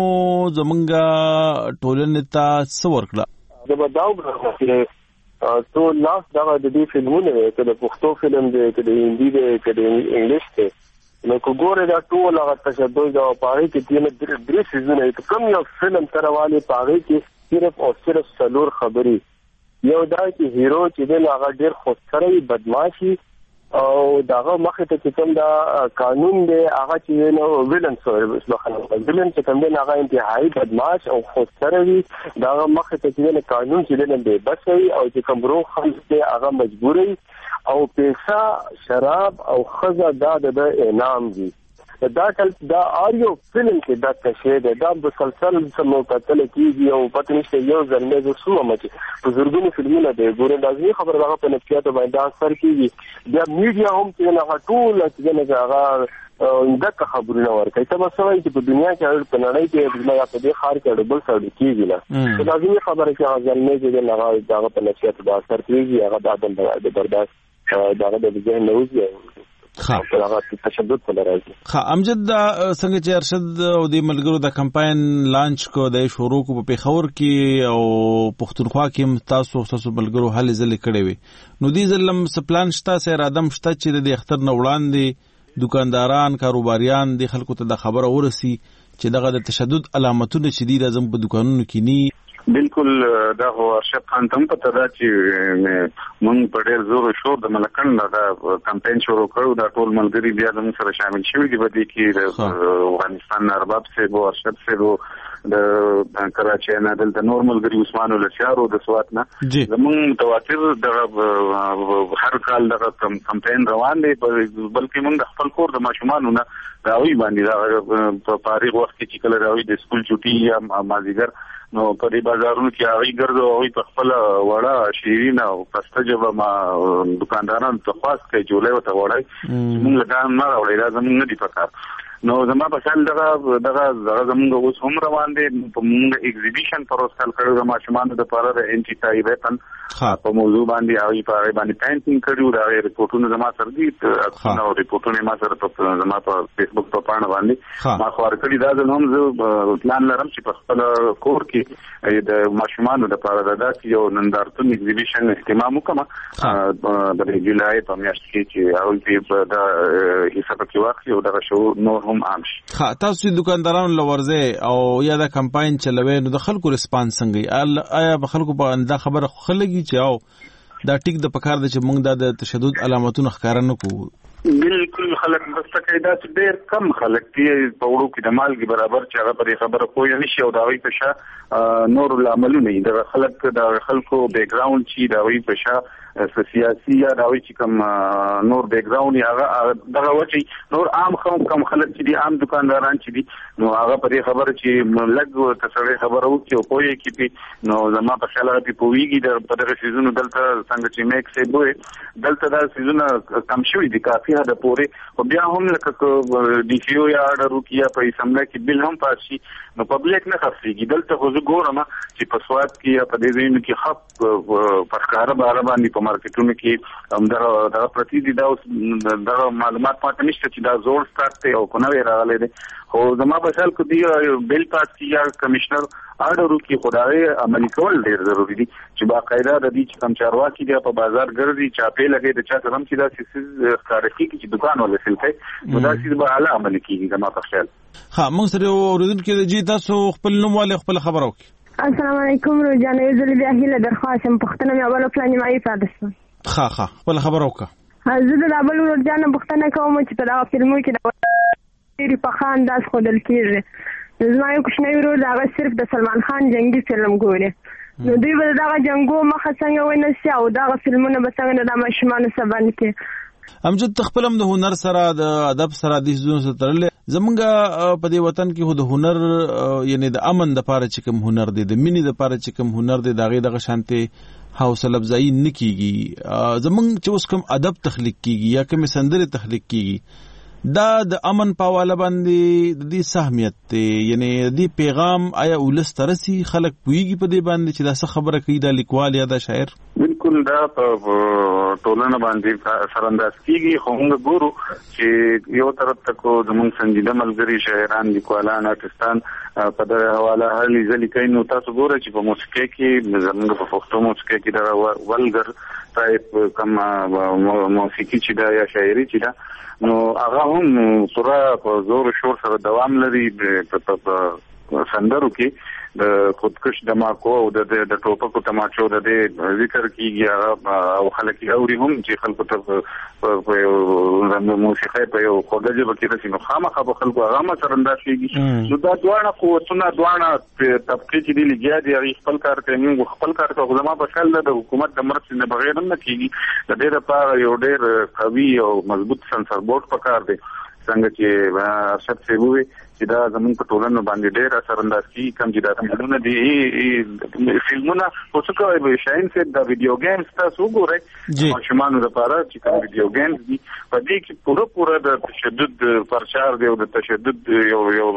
زمونږه ټولنې ته څه ورکړه زبرداو غواړي تو لاس دا د دې فلمونه کې د پښتو فلم دی کې د هندي دی کې د انګلیش دی نو کوګوره دا ټول هغه تشدد او پاره کې تینه درې سيزونه کوم یو فلم ترواله پاره کې صرف او صرف څلور خبري یو دا چې هیرو چې د هغه ډیر خوشتري بدمعشي او داغه مخه ته کوم دا قانون دی هغه چې نو ویلن ویلن چې کوم دی هغه انتهایی بدمعش او خوشتري داغه مخه ته چې قانون چې دی بس او چې کوم روح خلک دی هغه مجبوري او پیسہ شراب او خزه دا د انعام دي. دا آریو فلم کې دا کشه ده دا مسلسل سمو قتل کیږي او پته نشته یو ځلمه زو سو مچ بزرګونو فلمونه ده ګوره دا ځي خبره هغه په نفسیات باندې اثر کیږي بیا میډیا هم چې نه ټول چې نه هغه دغه خبرونه ورکړي ته مسوي چې په دنیا کې په نړۍ کې د په دې خار کې ډبل سړی کیږي نه دا ځي خبره چې ځلمه چې نه هغه په نفسیات باندې اثر کیږي هغه د عدم د برداشت دغه د ذهن نوځي امجد دا څنګه چې ارشد او د ملګرو د کمپاین لانچ کو د شروع کو په پیښور کې او پښتونخوا کې تاسو ملګرو هلې ځلې کړې وي نو دې ځلم سپلان شته سره ادم شته چې د اختر نه وړاندې دکانداران کاروباریان د خلکو ته د خبره ورسي چې دغه د تشدد علامتونه چې دي د په دکانونو کې ني بالکل دا هو ارشد خان تم پته دا چې مونږ په ډېر زور شو د ملکن دا کمپاین شروع کړو دا ټول ملګری بیا زموږ سره شامل شوي دي په دې کې د افغانستان ارباب سه بو ارشد سه د کراچۍ نه د نور ملګری عثمان الشارو د سوات نه زموږ متواتر د هر کال د کمپاین روان دي بلکې مونږ خپل کور د ماشومانو نه راوي باندې په فارغ وخت کې کله راوي د سکول چټي یا مازیګر نو په دې بازارونو کې هغه ګرځو او په خپل وړه شیرین او پسته جوړه ما دکاندارانو ته خاص کې جوړه وته وړای موږ له نه راوړی دا زموږ نه دی پکار نو زما په شان دغه زموږ اوس هم روان دي په موږ ایگزیبیشن پروستل کړو د ماشومانو د لپاره د انټي ټای ویپن په موضوع باندې او په اړه باندې پینټینګ کړو دا ریپورتونه زما سره دي نو ریپورتونه ما سره په زما په فیسبوک په پاڼه باندې ما خو ورکړی دا زموږ زه پلان لرم چې په خپل کور کې د ماشومانو د لپاره د داسې یو نندارتون ایگزیبیشن اهتمام وکم د جولای په میاشت کې چې اول په دا حساب کې واخلي او دا شو نور تاسو دکاندارانو لورځه او یا دا کمپاین چلوي نو د خلکو ریسپانس څنګه آیا به خلکو په انده خبره خلګي چې او دا ټیک د پکار د چې موږ د تشدد علامتونو ښکارا نه کوو بالکل خلک مرسته کوي دا چې ډېر کم خلک دي په وړو کې د مالګې برابر چې هغه پرې خبره کوی نشي او د هغوی په شا نور العملونه دي د خلک د خلکو بیک ګراوند چې د هغوی په شا سیاسي یا د هغوی چې کوم نور بیک ګراوند یې هغه دغه وجې نور عام کم خلک چې دي عام دکانداران چې دي نو هغه پرې خبره چې لږ ته سړی خبره وکړي او پوه یې کړي نو زما په خیال هغه پې پوهېږي په دغه څیزونو دلته څنګه چې میک صاحب وویل دلته دا څیزونه کم شوي دي کافي حده پورې خو بیا هم لکه ډي سي او یا اډر وکړي یا په اسمبلی کې بل هم پاس شي نو پبلک نه خفېږي دلته خو زه ګورم چې په سواد کې یا په دې ځایونو کې خپ په ښکاره باره باندې په مارکیټونو کې همدغه پرتې دي دا اوس دغه معلومات ماته نشته چې دا زوړ سټاک دی او که نوی راغلی دی خو زما په خیال کې دی بیل پاس کړي یا کمشنر اډر وکړي خو د هغې عملي کول ډېر ضروري دي چې باقاعده د دې چې کوم چارواکي دي په بازار ګرځي چاپې لګوي د چا سره هم چې داسې څیز ښکاره کېږي چې دوکان ولا سیل کوي نو دا څیز به اعلی عملي کېږي زما په خیال. ها موږ سره اورېدونکي د جي تاسو خپل نوم والے خپل خبره وکړي. السلام علیکم روزانه یو ځل بیا هیله درخواست یم پښتنه مې اول پلان نیمایي پاتې شوم. ها خپل خبره وکړه. زه د ابل ورجانه پښتنه کوم چې په دغه فلمو کې ډېرې پخه انداز ښودل کېږي. زما یو کوچنی ورور هغه صرف د سلمان خان جنګي فلم ګوري نو دوی به دغه جنګو مخه څنګه ونیسي او دغه فلمونه به څنګه د ماشومانو سره باندې کړي. امجد تخپل هم د هنر سره د ادب سره د ځونو سره تړلې زمونږ په دې وطن کې خو د هنر یعنی د امن د پاره چې کوم هنر دی د مینې د پاره چې کوم هنر دی دغه شانته حوصله افزایی نه کیږي زمونږ چې اوس کوم ادب تخلیق کیږي یا کوم سندره تخلیق کیږي دا د امن په حواله باندې د دې سهمیت دی یعنی د پیغام آیا ولس ترسي خلک پويږي په دې باندې چې دا څه خبره کوي د لیکوال یا د شاعر بالکل دا په ټولنه باندې سرانداز کیږي خو موږ ګورو چې یو طرف ته کو زموږ سنجیده ملګري شاعران لیکوالان آرټستان په دغه حواله هر لیکلي کوي نو تاسو ګورئ چې په موسیقۍ کې زموږ په پښتو موسیقۍ کې دا ولګر ټایپ کوم موسیقي چې دا یا شاعري چې دا نو هغه هم پورا په زور شور سره دوام لري په سندرو کې د خودکش دماکو او د ټوپکو تماچو د ذکر کیږي او خلک اوري هم چې خلکو ته په موسیقۍ په یو خوږه ژبه کې رسي نو خامخا به خلکو هغه هم سرنداز کېږي نو دا دواړه قوتونه دواړه طبقې چې دي لګیا دي هغې خپل کار کوي موږ خپل کار کوو زما په خیال د حکومت د مرستې نه بغیر هم نه کېږي د دې لپاره یو ډېر قوي او مضبوط سنسر بورډ پکار دی څنګه چې ارشد صاحب وویل چې دا زموږ په ټولنه باندې ډېر اثرانداز کېږي کوم چې دا فلمونه دي فلمونه خو څه کوئ شاهین صاحب دا ویډیو گیمز تاسو وګورئ ماشومانو لپاره چې کوم ویډیو گیمز دي په دې کې پوره د تشدد پرچار دی او د تشدد یو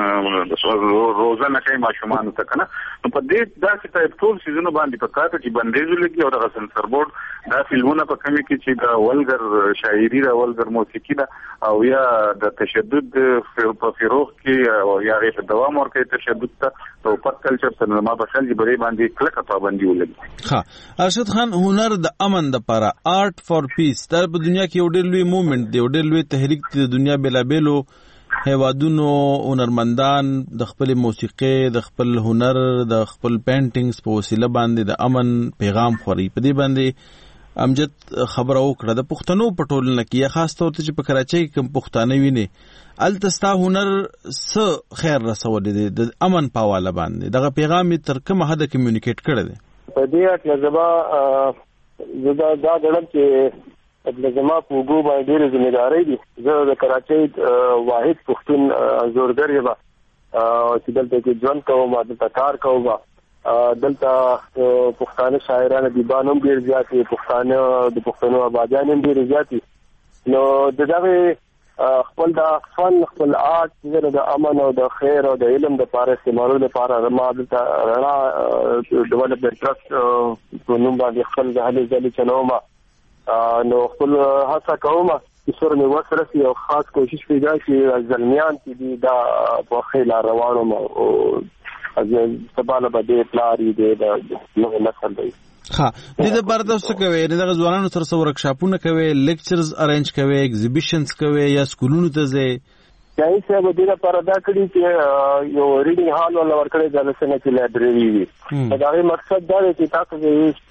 روزانه کوي ماشومانو ته که نه نو په دې داسې ټایپ ټول څیزونو باندې په کار چې بندیز ولګي او دغه سنسر بورډ دا فلمونه په کمې کې چې دا ولګر شاعري ده ولګر موسیقي ده او یا د تشدد په فروغ کې او یا غیر دوام ورکوي تشدد ته او پټ کلچر ته ما په خیال باندې باندې کلکه پابندي ولګي. ها ارشد خان هنر د امن د لپاره آرت فور پیس دا په دنیا کې یو ډېر لوی موومېنټ دی یو ډېر لوی تحریک دی د دنیا بیلابیلو هیوادونو هنرمندان د خپل موسیقي د خپل هنر د خپل پینټینګز په وسیله باندې د امن پیغام خوري په دې باندې امجد خبره وکړه د پښتنو په ټولنه کې یا خاص طور ته چې په کراچۍ کې کوم پښتانه ویني التستا هنر څه خیر رسولې دي د امن په حواله باندې دغه پیغام تر کومه حد کمیونیکیټ کړی دی په دې اړه دا غواړم چې د زما په وګړو باندې ډېرې ذمہداري دي زه د کراچۍ واحد پښتون زورګر یم چې دلته کې ژوند کوم دلته کار کوم دلته پښتانه شاعران ادیبان هم ډېر زیات دي د پښتنو آبادیان هم ډېر زیات دي نو دغه خپل د فن خپل آرټ د امن او د خیر او د علم د لپاره استعمالولو لپاره ما دلته رڼا ډیولپمنټ ټرست په نوم باندې خپل د هلې ځلې چلوم نو خپل هڅه کوم چې سره مې وسره سي او خاص کوشش پیدا چې زلمیان چې دي دا په خیل روانو او از سباله باندې پلاری دی د نو نسل دی ها دې د برداشت کوي دغه ځوانانو سره ورکشاپونه کوي لیکچرز ارینج کوي ایگزیبیشنز کوي یا سکولونو ته ځي یعنی صاحب دې لپاره دا کړی چې یو ریډینګ هال ولا ورکړی د لسنه کې لایبرری وي دا غي مقصد دا دی چې تاسو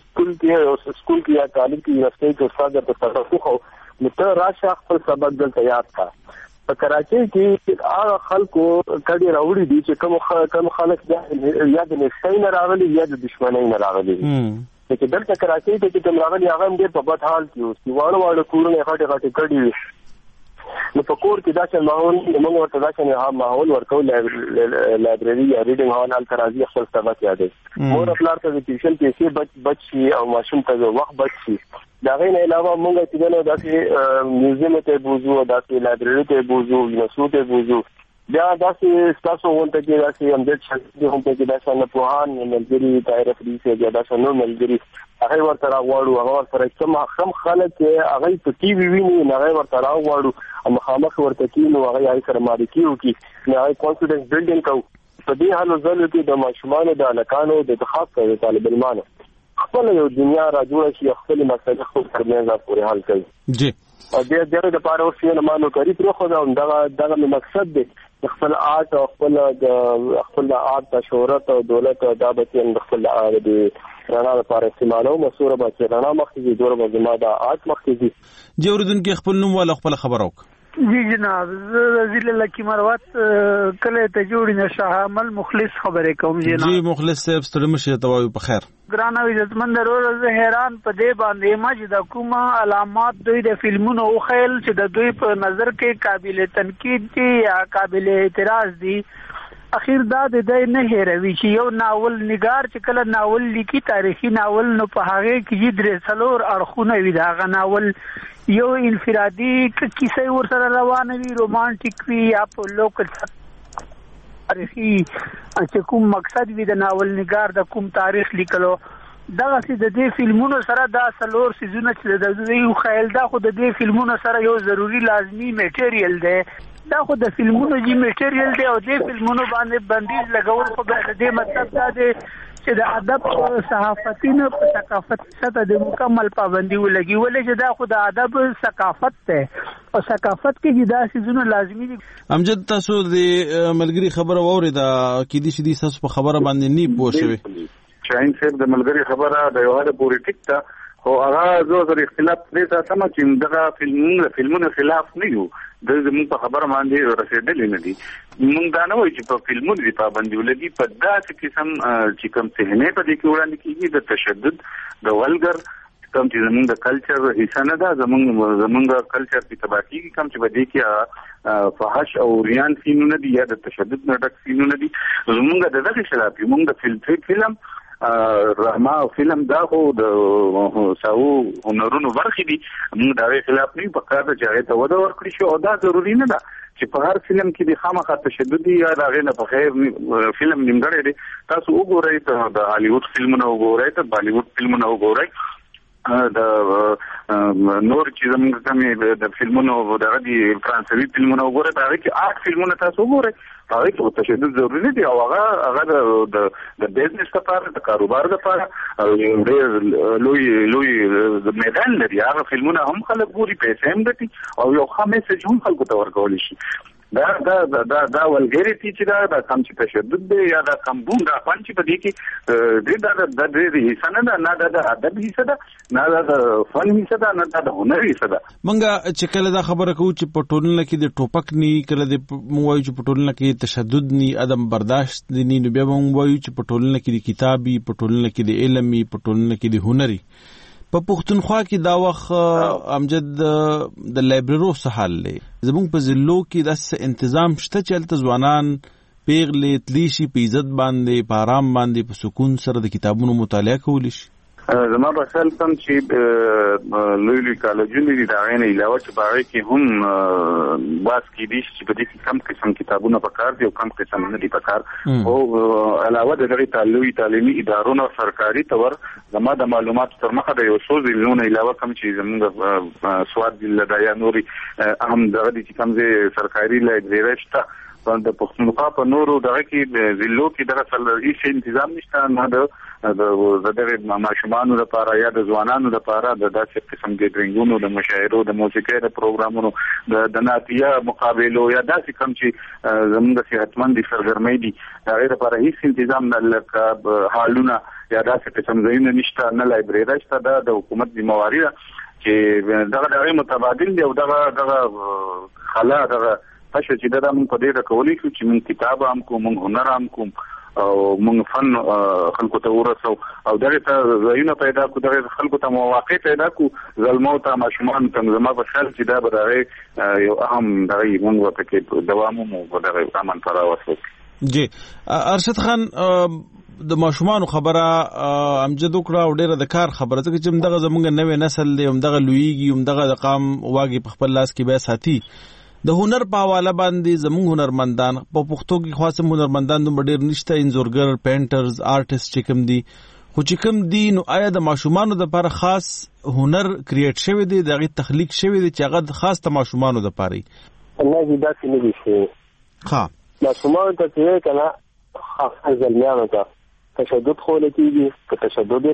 د سکول کې یا طالب کې یوستي کې استاد په تاسو خو مته راشه خپل سبق دلته یاد کا په کراچۍ کې هغه خلکو کډي راوړي دي چې کوم خلک یا د نشای نه راغلي یا د دشمنۍ نه راغلي چې دلته کراچۍ ته چې کوم راغلي هغه ډېر په بد حال کې اوس واړه کورونه غټه کډي نو په کور کې دا چې ماحول موږ ورته دا چې ماحول ورکو لایبرری یا ریډینګ هال ال ترازی خپل سبق یادې مور خپل ته د ټیوشن کې بچي او ماشوم ته وخت بچي دا غي نه علاوه موږ چې نو داسې میوزیم ته بوزو داسې لایبرری ته بوزو یونیورسيټي ته بوزو بیا داسې تاسو ونته کې داسې هم د چې هم کې داسې نه پوهان ملګری تاریخ دې چې داسې نو ملګری هغه ورته راغواړو هغه ورته کوم خلک هغه په ټي وي ویني هغه ورته راغواړو مخامخ ورته کینو هغه یې سره ماریکیو کې هغه کانفیډنس بلډینګ کو په دې حالو ځل کې د ماشومان د الکانو د خاص کر طالب علمانو خپل یو دنیا را جوړ شي خپل مسله خپل ترمنځ پورې حل کوي جی او دغه د پاره اوس نه مانو کوي پرې خو دا مقصد دی خپل آرت او خپل آرت شهرت او دولت او د بچین خپل د رانا لپاره استعمالو مسوره به رانا مخکې دوره به زما د آرت مخکې جی اوریدونکو خپل نوم ولا خپل خبر وک جی جناب ضلع لکی مروت کله ته جوړی نشه عمل مخلص خبره کوم جی مخلص صاحب ستړي مشه توای په خیر ګرانه عزتمند ورو حیران په دې باندې ما چې د کومه علامات دوی د فلمونو او خیل چې د دوی په نظر کې قابل تنقید دي یا قابل اعتراض دي اخیر دا د دې نه هېروي چې یو ناول نگار چې کله ناول لیکي تاریخي ناول نو په هغه کې درې څلور اړخونه وي دا غ ناول یو انفرادي کیسه ورسره روانه وي رومانټیک وي یا په لوکل تاریخي چې کوم مقصد وي د ناول نگار د کوم تاریخ لیکلو دغه چې د دې فلمونو سره دا څلور سيزونه چې د دوی خیال دا خو د دې فلمونو سره یو ضروری لازمی میټیریل دی دا خو د فلمونو جی میټیریل دی او د فلمونو باندې بندیز لګول خو د دې مطلب دا دی چې د ادب صحافتینو په ثقافت سره د مکمل پابندي ولګي ولې چې دا خو د ادب ثقافت ته او ثقافت کې دا سيزونه لازمي دي امجد تاسو د ملګری خبره ووريده کې دي چې تاسو په خبره باندې نه پوښوي شاهین صاحب د ملګری خبره د یو حاله پوری ټیک ته خو هغه زو اختلاف دې سم چې دغه فلمونو خلاف نه یو د زموږ په خبره باندې رسیدلې نه دي موږ دا نه وایو چې په فلمونو دی پابندي ولګي په داسې قسم چې کوم څه په دې کې وړاندې کیږي د تشدد د ولګر کوم چې زموږ د کلچر حصہ نه ده زموږ کلچر په تباہ کیږي کوم چې په دې کې فحش او ریان فینونه دي یا د تشدد نه ډک فینونه دي زموږ د دغه خلاف موږ د فلم رحما فلم دا خو د ساو هنرونو برخې دي موږ دا خلاف نه په کار چې هغه ته وده ورکړي شو او دا ضروري نه ده چې په هر فلم کې د خامخا تشدد یا راغې نه په خیر فلم نیمګړی دی تاسو وګورئ ته د هالیوډ فلمونه وګورئ ته بالیوډ فلمونه وګورئ د نور چې زموږ کومې د فلمونو دغه دي فرانسوي فلمونه وګورئ هغه کې آرټ فلمونه تاسو وګورئ هغه کې تشدد ضروري دی او هغه د بزنس لپاره د کاروبار لپاره ډېر لوی میدان لري هغه فلمونه هم خلک ګوري پیسې هم ګټي او یو ښه میسج هم خلکو ته ورکول شي دا ولګریټي چې دا کم چې تشدد دی یا دا کم بوم دا پنځه په دې کې د دې حصہ نه د ادب حصہ ده نه د فن حصہ ده نه د هنر حصہ ده منګه چې کله دا خبره کوو چې په ټولنه کې د ټوپک ني کله د موایو چې په ټولنه کې تشدد ني عدم برداشت ني نو بیا موږ وایو چې په ټولنه کې د کتابي په ټولنه کې د علمي په ټولنه کې د هنري په پښتونخوا کې دا وخت امجد د لایبررو سحال لې زموږ په ضلعو کې د تنظیم شته چې تل ځوانان پیغلې تلیشي په عزت باندې په آرام باندې په سکون سره د کتابونو مطالعه کولی شي زما په خیال کوم چې لوی کالجونه دي دا غینه علاوه چې باغې کې هم باس کې دي چې په دې کې کم قسم کتابونه پکار دي او کم قسم نه دي پکار او علاوه د دغه تعلیمي ادارو سرکاري تور زما د معلومات تر مخه د یو څو ځلونه علاوه کوم چې زموږ سواد ضلع د یا نوري اهم دغه چې کوم سرکاري لایبرری شته د پښتونخوا په نورو دغه کې ضلعو کې دغه هیڅ تنظیم نشته، نه د دغه ماشومانو لپاره یا د ځوانانو لپاره د داسې قسم ګډرینګونو، د مشاعرو، د موسیقۍ د پروګرامونو، د نعتیه مقابلو یا داسې کوم چې زموږ صحتمند سرګرمۍ دي هغه لپاره هیڅ تنظیم نه، لکه هالونه یا داسې قسم ځایونه نشته، نه لایبرری شته. دا د حکومت ذمہواری ده چې دغه متبادل دی او دغه خلا دغه پښه چې دا موږ په دې راکولې چې موږ کتاب هم کوو، موږ هنر هم کوو او موږ فن خلکو ته ورسو او دغه ته ځایونه پیدا کو، دغه خلکو ته مواقع پیدا کو، زلمو ته ماشومان ته زما په خیال چې دا به دغه یو اهم دغه موږ ورته کې دوام مو دغه امن پر واسو. جی ارشد خان، د ماشومان خبره امجد وکړه او ډیره د کار خبره، ځکه چې دغه زمونږ نوې نسل دی، دغه لویږي، دغه د قام واګي په خپل لاس کې به ساتي. د هنر په حواله باندې زمونږ هنرمندان په پښتو کې خاصه هنرمندان نو ډیر نشته، انځورګر، پینټرز، آرټیست چې کوم دي، خو چې کوم دي نو آیا د ماشومانو لپاره خاص هنر کریټ شوی دی، دغه تخلیق شوی دی چې هغه خاص د ماشومانو لپاره نه دا څه نه دي شي؟ ها ماشومانو ته چې کنه خاص ځلمیانو ته تشدد خو لکېږي، که تشدد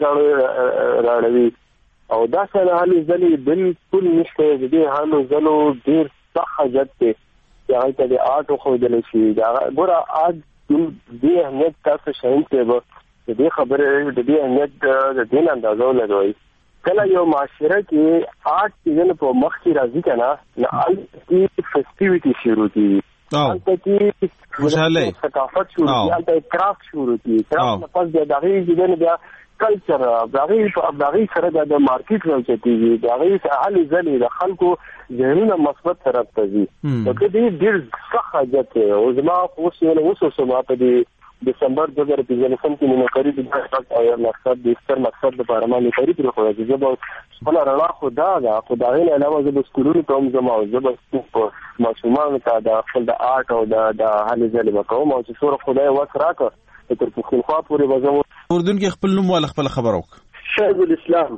راړوي او دا څنګه حالي ځلې بالکل نشته. د دې حالو ځلو ډیر حاجت ته هغه ته د آرټ خو د لشي دا ګوره آج دې اهمیت تاسو شاین ته به دې خبره د دې اهمیت د دین اندازو لګوي. کله یو معاشره کې آرټ چې په مخ کې راځي کنه نه آی فیسټیویټي شروع کیږي، البته خوشاله ثقافت شروع کیږي، البته کرافټ شروع کیږي، کرافټ په دې دغه بیا کلچر دغه سره د مارکیټ راځي، دغه حالي ځلې د خلکو ذهنونه مثبت طرف ته ځي. نو کدی ډیر ښه حاجت او زما اوس یو سما په دسمبر 2015 کې نو قریب د مقصد د ستر مقصد لپاره ما نه قریب راخو چې به خپل رڼا خدا دا خدای نه علاوه د سکولونو ته زما او زما په ماشومان ته د خپل د آرټ او د حالي ځلې وکوم او چې سور خدای وسراکه تر پښتونخوا پورې وځم. اردن کې خپل نوم ولا خپل خبر وک فیض الاسلام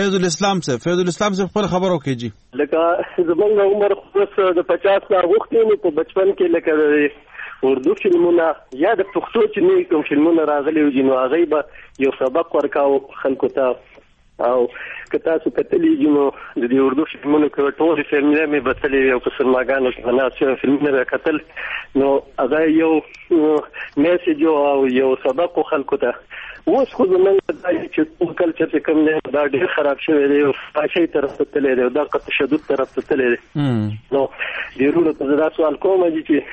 فیض الاسلام سے خپل خبر وکي جی. لکه زمونږ عمر خو د 50 نه وختینو په بچپن کې لکه اردو فلمونه یا د پښتو چې نه کوم فلمونه راغلي و جنو هغه به یو سبق ورکاو خلکو ته او که تاسو کتلې جنو د دې اردو فلمونو کې ټول فلمونه مې بتلې یو په سرماګانو کې بناسي فلمونه کتل نو هغه یو میسج او یو سبق خلکو ته. اوس خو زمونږ د چې کلچر چې کوم دی دا ډېر خراب شوی دی او فحاشۍ طرف ته تللی دی او دا تشدد طرف ته تللی دی. نو ډېرونو ته زه دا سوال کوم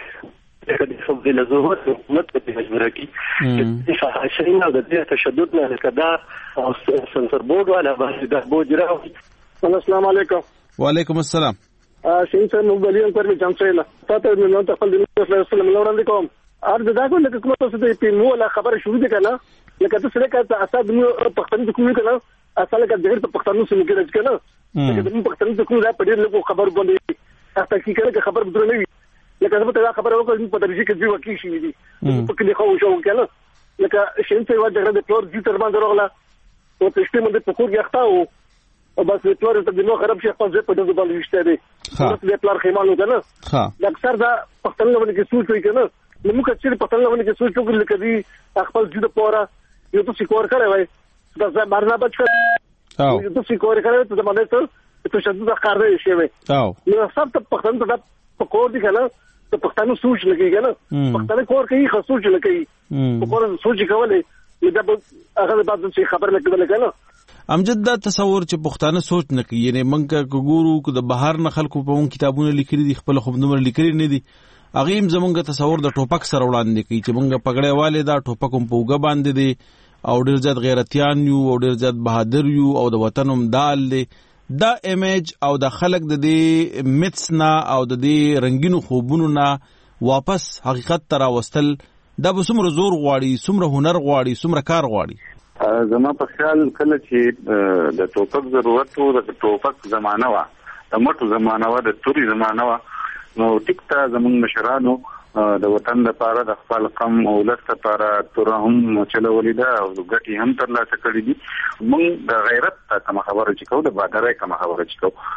چې د خبرې له ضرورت حکومت ته مجبوره کړي چې فحاشۍ نه او د دې تشدد نه لکه دا او سنسر بورډ والا باندې دا بوج راوړي. السلام علیکم. وعلیکم السلام. شهید صاحب موږ بلیون پر می جمع تاسو نو ته خپل د نبی صلی الله علیه وسلم وړاندې کوم ارزه دا کوم چې کومه څه دې په مولا خبره شروع دي کنه لکه تاسو لکه اساس نو پښتون د کومې کنه اصل لکه د هر پښتون سره کې راځي کنه لکه د پښتون د کومه په ډېر له خبر باندې تاسو کې کړه خبر بدل نه وي لکه زه ته خبر وکړم په درجه کې دی وکی شي دي په کې خو شو کنه لکه شین څه وځه د پلور دي تر باندې راغله او پښتون باندې په کوګ یختاو او بس د پلور ته د نو خراب شي خپل ځای په دغه باندې وشته دي د پلور خیمانو کنه د اکثر دا پښتون باندې کې سوچ وي کنه نو موږ چې په تل باندې کې سوچ وکړل کدي خپل ځد پورا یو څه سکور کړی وای دا زمارنا بچ کړ یو څه سکور کړی ته باندې ته شدت کار دی شی وای نو سب ته پښتون ته په کور دي کنه ته پښتون سوچ لګي کنه پښتون کور کوي خو سوچ لګي په کور سوچ کولې دا هغه بعد څه خبر لګول کنه امجد دا تصور چې پښتانه سوچ نه کوي یعنی منګه ګورو کو د بهر نه خلکو په اون کتابونه لیکلي دي خپل خو نمبر لیکلي نه دي اغیم زمونږ تصور د ټوپک سره وړاندې کوي چې مونږ پګړې والے دا ټوپک هم پوګه باندې دي او ډېر زیات غیرتيان یو او ډېر زیات بهادر یو او د وطن هم دال دي دا ایمیج او د خلک د دې میتسنا او د دې رنگینو خوبونو نه واپس حقیقت ته راوستل دا به څومره زور غواړي څومره هنر غواړي څومره کار غواړي. زما په خیال کله چې د ټوپک ضرورت وو د ټوپک زمانہ وا د مټو زمانہ وا د توري زمانہ وا نو ټیک ته زمونږ مشرانو د وطن لپاره د خپل قوم او ولس لپاره تورهم چلولې ده او ګټي هم ترلاسه کړې دي. موږ د غیرت کوم خبره چې کوو د بادرای کوم خبره چې کوو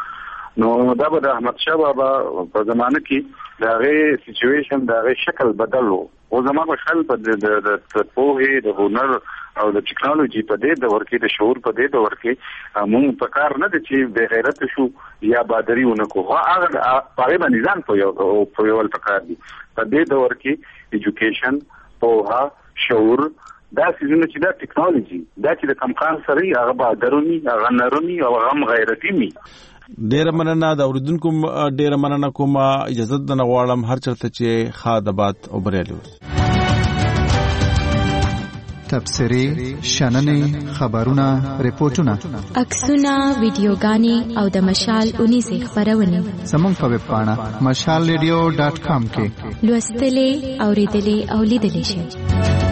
نو دا به د احمد شاه بابا په زمانه کې دا غي سچويشن دا غي شکل بدل وو او زموږ خل په د پوهې د هنر او د ټیکنالوژي په دې د ورکې د شعور په دې د ورکې مونږ په کار نه دي چې به غیرت شو یا بادری ونکو هغه په باندې ځان په یو ول پکار دي په دې د ورکې ایجوکیشن پوها شعور دا سيزونه چې دا ټیکنالوژي دا چې د کمقان سره هغه بادرونی هغه نرمي او هغه غیرتي می ډیر مننه دا اوریدونکو ډیر مننه کوم اجازه د نغواړم هر چرته چې خادبات او بریالي تبصري شننې خبرونه ریپورتونه عکسونه ویډیوګانې او د مشال 19 خبرونه زموږ په ویب پاڼه mashalradio.com کې لوستلې اوریدلې او لیدلې شئ.